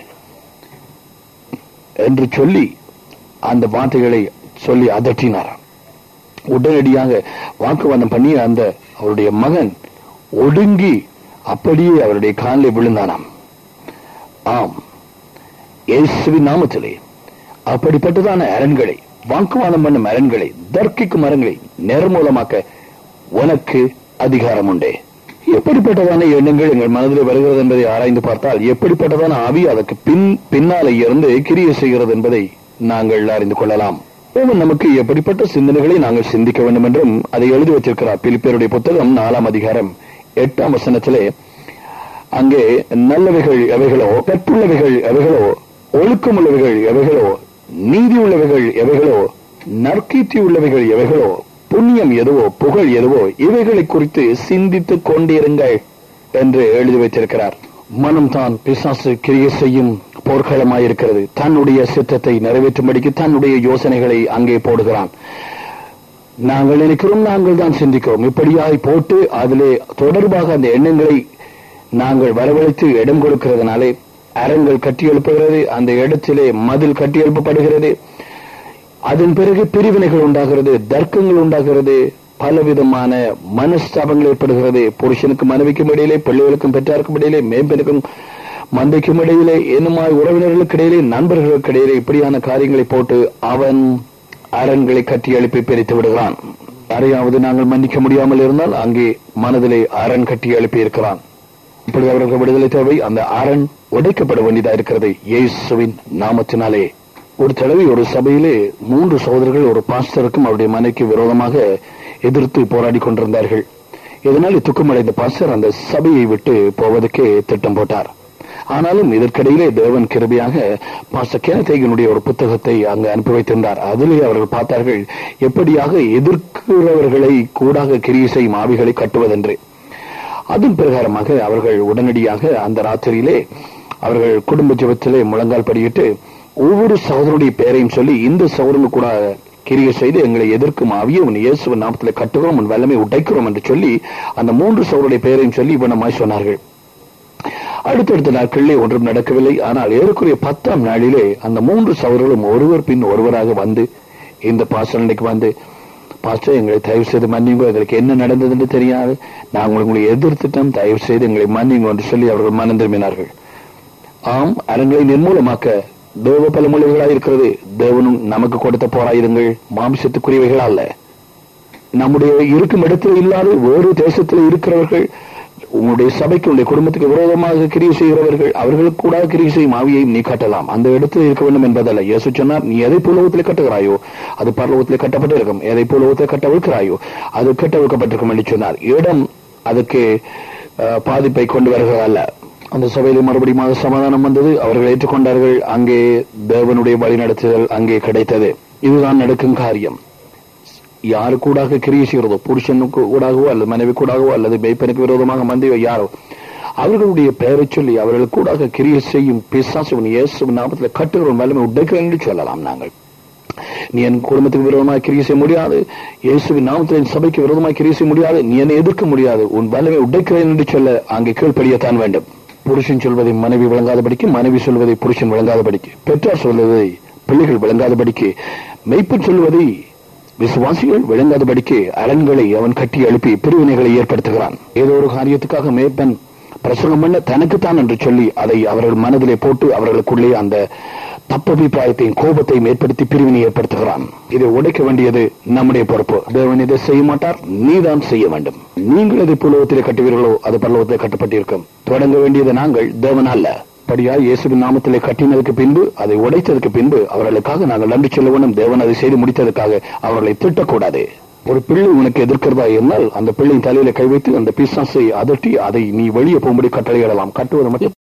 என்று சொல்லி அந்த வார்த்தைகளை சொல்லி அதட்டினார். உடனடியாக வாக்குவாதம் பண்ணி அந்த அவருடைய மகன் ஒடுங்கி அப்படியே அவருடைய காலில் விழுந்தானாம். ஆம், இயேசுவின் நாமத்திலே அப்படிப்பட்டதான அரண்களை, வாக்குவாதம் பண்ணும் அரண்களை, தர்க்கிக்கும் அரண்களை நிர்மூலமாக்க உனக்கு அதிகாரம் உண்டே. எப்படிப்பட்டதான எண்ணங்கள் எங்கள் மனதில் வருகிறது என்பதை ஆராய்ந்து பார்த்தால் எப்படிப்பட்டதான ஆவி அதற்கு பின்னாலே இருந்து கிரியை செய்கிறது என்பதை நாங்கள் அறிந்து கொள்ளலாம். நமக்கு எப்படிப்பட்ட சிந்தனைகளை நாங்கள் சிந்திக்க வேண்டும் என்றும் அதை எழுதி வச்சிருக்கிறார். பிலிப்பியருடைய புத்தகம் 4ஆம் அதிகாரம் 8ஆம் வசனத்திலே அங்கே நல்லவைகள் எவைகளோ, கற்புள்ளவைகள் எவைகளோ, ஒழுக்கமுள்ளவைகள் எவைகளோ, நீதி உள்ளவைகள் எவைகளோ, நற்கீர்த்தி உள்ளவைகள் எவைகளோ, புண்ணியம் எதுவோ, புகழ் எதுவோ, இவைகளை குறித்து சிந்தித்துக் கொண்டிருங்கள் என்று எழுதி வைத்திருக்கிறார். மனம்தான் பிசாசு கிரியை செய்யும் போர்க்களமாயிருக்கிறது. தன்னுடைய சித்தத்தை நிறைவேற்றும்படிக்கு தன்னுடைய யோசனைகளை அங்கே போடுகிறான். நாங்கள் நினைக்கிறோம், நாங்கள் தான் சிந்திக்கிறோம். இப்படியாய் போட்டு அதிலே தொடர்பாக அந்த எண்ணங்களை நாங்கள் வரவழைத்து இடம் கொடுக்கிறதுனாலே அரண்கள் கட்டி எழுப்புகிறது. அந்த இடத்திலே மதில் கட்டி எழுப்பப்படுகிறது. அதன் பிறகு பிரிவினைகள் உண்டாகிறது, தர்க்கங்கள் உண்டாகிறது, பலவிதமான மனஸ்தாபங்கள் ஏற்படுகிறது. புருஷனுக்கும் மனைவிக்கும் இடையிலே, பிள்ளைகளுக்கும் பெற்றாருக்கும் இடையிலே, மேம்பெருக்கும் மந்தைக்கும் இடையிலே, என்னுமாய் உறவினர்களுக்கு இடையிலே, நண்பர்களுக்கு இடையிலே இப்படியான காரியங்களை போட்டு அவன் அரண்களை கட்டி எழுப்பி பிரித்து விடுகிறான். யாரையாவது நாங்கள் மன்னிக்க முடியாமல் இருந்தால் அங்கே மனதிலே அரண் கட்டி எழுப்பி இருக்கிறான். இப்படி அவர்கள் விடுதலை தேவை. அந்த அரண் உடைக்கப்பட வேண்டியதா இருக்கிறது இயேசுவின் நாமத்தினாலே. ஒரு தடவை ஒரு சபையிலே 3 சகோதரர்கள் ஒரு பாஸ்டருக்கும் அவருடைய மனைக்கு விரோதமாக எதிர்த்து போராடி கொண்டிருந்தார்கள். இதனால் துக்கமடைந்த பாஸ்டர் அந்த சபையை விட்டு போவதற்கே திட்டம் போட்டார். ஆனாலும் இதற்கிடையிலே தேவன் கிருபையாக பாஸ்டர் கேனத்தேகனுடைய ஒரு புத்தகத்தை அங்கு அனுப்பி வைத்திருந்தார். அதிலே அவர்கள் பார்த்தார்கள் எப்படியாக எதிர்க்கிறவர்களை கூடாக கிரியை செய்யும் ஆவிகளை கட்டுவதென்று. அதன் பிரகாரமாக அவர்கள் உடனடியாக அந்த ராத்திரியிலே அவர்கள் குடும்ப ஜெபத்திலே முழங்கால் படியிட்டு ஒவ்வொரு சகோதரனுடைய பெயரையும் சொல்லி, இந்த சகோதரனு கூட கிரியை செய்து எங்களை எதிர்க்கும் ஆவியை உன் இயேசுவின் நாமத்திலே கட்டுகிறோம், உன் வல்லமை உடைக்கிறோம் என்று சொல்லி அந்த 3 சகோதரனுடைய பெயரையும் சொல்லி இவனமாய் சொன்னார்கள். அடுத்தடுத்த நாட்களிலே ஒன்றும் நடக்கவில்லை. ஆனால் ஏறக்குறைய 10ஆம் நாளிலே அந்த 3 சகோதரர்களும் ஒருவர் பின் ஒருவராக வந்து இந்த பாஸ்டர் வந்து, பாஸ்டர் எங்களை தயவு செய்து மன்னிங்கோ, எங்களுக்கு என்ன நடந்தது என்று தெரியாது, நாங்கள் உங்களை எதிர்த்துட்டோம், தயவு செய்து எங்களை மன்னிங்கோ என்று சொல்லி அவர்கள் மனம் திரும்பினார்கள். ஆம், அரண்களை நிர்மூலமாக்க தேவ பல மொழிகளாக இருக்கிறது. தேவனும் நமக்கு கொடுத்த போராயுதங்கள் மாம்சத்துக்குரியவைகள் அல்ல. நம்முடைய இருக்கும் இடத்தில் இல்லாத வேறு தேசத்தில் இருக்கிறவர்கள், உங்களுடைய சபைக்கு, உங்களுடைய குடும்பத்துக்கு விரோதமாக கிரியை செய்கிறவர்கள், அவர்களுக்கு கூட கிரியை செய்யும் ஆவியையும் நீ கட்டலாம். அந்த இடத்தில் இருக்க வேண்டும் என்பதல்ல. இயேசு சொன்னார், நீ எதை பூலோகத்திலே கட்டுகிறாயோ அது பரலோகத்திலே கட்டப்பட்டிருக்கும், எதை பூலோகத்திலே கட்டவிழ்க்கிறாயோ அது கட்டவிழ்க்கப்பட்டிருக்கும் என்று சொன்னார். இடம் அதுக்கு பாதிப்பை கொண்டு வருகிறதல்ல. அந்த சபையிலே மறுபடியும் சமாதானம் வந்தது. அவர்கள் ஏற்றுக்கொண்டார்கள். அங்கே தேவனுடைய வழிநடத்துதல் அங்கே கிடைத்தது. இதுதான் நடக்கும் காரியம். யாரு கூடாக கிரியை செய்கிறதோ, புருஷனுக்கு கூடாகவோ அல்லது மனைவி கூடாகவோ அல்லது மேய்ப்பனுக்கு விரோதமாக மந்தையோ யாரோ, அவர்களுடைய பெயரை சொல்லி அவர்கள் கூடாக கிரியை செய்யும் பிசாசுவின் இயேசுவின் நாமத்தில் கட்டுகிறோம், வல்லமை உடைக்கிறோம் என்று சொல்லலாம். நாங்கள் நீ என் குடும்பத்துக்கு விரோதமாக கிரியை செய்ய முடியாது, இயேசுவின் நாமத்தில் சபைக்கு விரோதமாக கிரியை செய்ய முடியாது, நீ என்னை எதிர்க்க முடியாது, உன் வல்லமை உடைக்கிறேன் என்று சொல்ல அங்கே கீழ்ப்படியத்தான் வேண்டும். புருஷன் சொல்வதை மனைவி விளங்காதபடிக்கு, மனைவி சொல்வதை புருஷன் விளங்காதபடிக்கு, பெற்றார் சொல்வதை பிள்ளைகள் விளங்காதபடிக்கு, மெய்ப்பன் சொல்வதை விசுவாசிகள் விளங்காதபடிக்கு அரண்களை அவன் கட்டி எழுப்பி பிரிவினைகளை ஏற்படுத்துகிறான். ஏதோ ஒரு காரியத்துக்காக மேய்ப்பன் பிரசங்கம் பண்ண தனக்குத்தான் என்று சொல்லி அதை அவர்கள் மனதிலே போட்டு அவர்களுக்குள்ளே அந்த தப்பபிப்பிராயத்தையும் கோபத்தையும் ஏற்படுத்தி பிரிவினை ஏற்படுத்துகிறான். இதை உடைக்க வேண்டியது நம்முடைய பொறுப்பு. தேவன் இதை செய்ய மாட்டார், நீதான் செய்ய வேண்டும். நீங்கள் எதை பூலோகத்திலே கட்டுவீர்களோ அது பரலோகத்திலே கட்டப்பட்டிருக்கும். தொடங்க வேண்டியது நாங்கள், தேவன் அல்ல. படியா இயேசுவின் நாமத்திலே கட்டினதுக்கு பின்பு, அதை உடைத்ததுக்கு பின்பு அவர்களுக்காக நாங்கள் நன்றி சொல்ல வேண்டும். தேவன் அதை செய்து முடித்ததற்காக அவர்களை திட்டக்கூடாது. ஒரு பிள்ளை உனக்கு எதிர்க்கிறதா இருந்தால் அந்த பிள்ளையின் தலையில கை வைத்து அந்த பிசாசை அதட்டி அதை நீ வெளியே போகும்படி கட்டளையிடலாம். கட்டுவது மட்டும்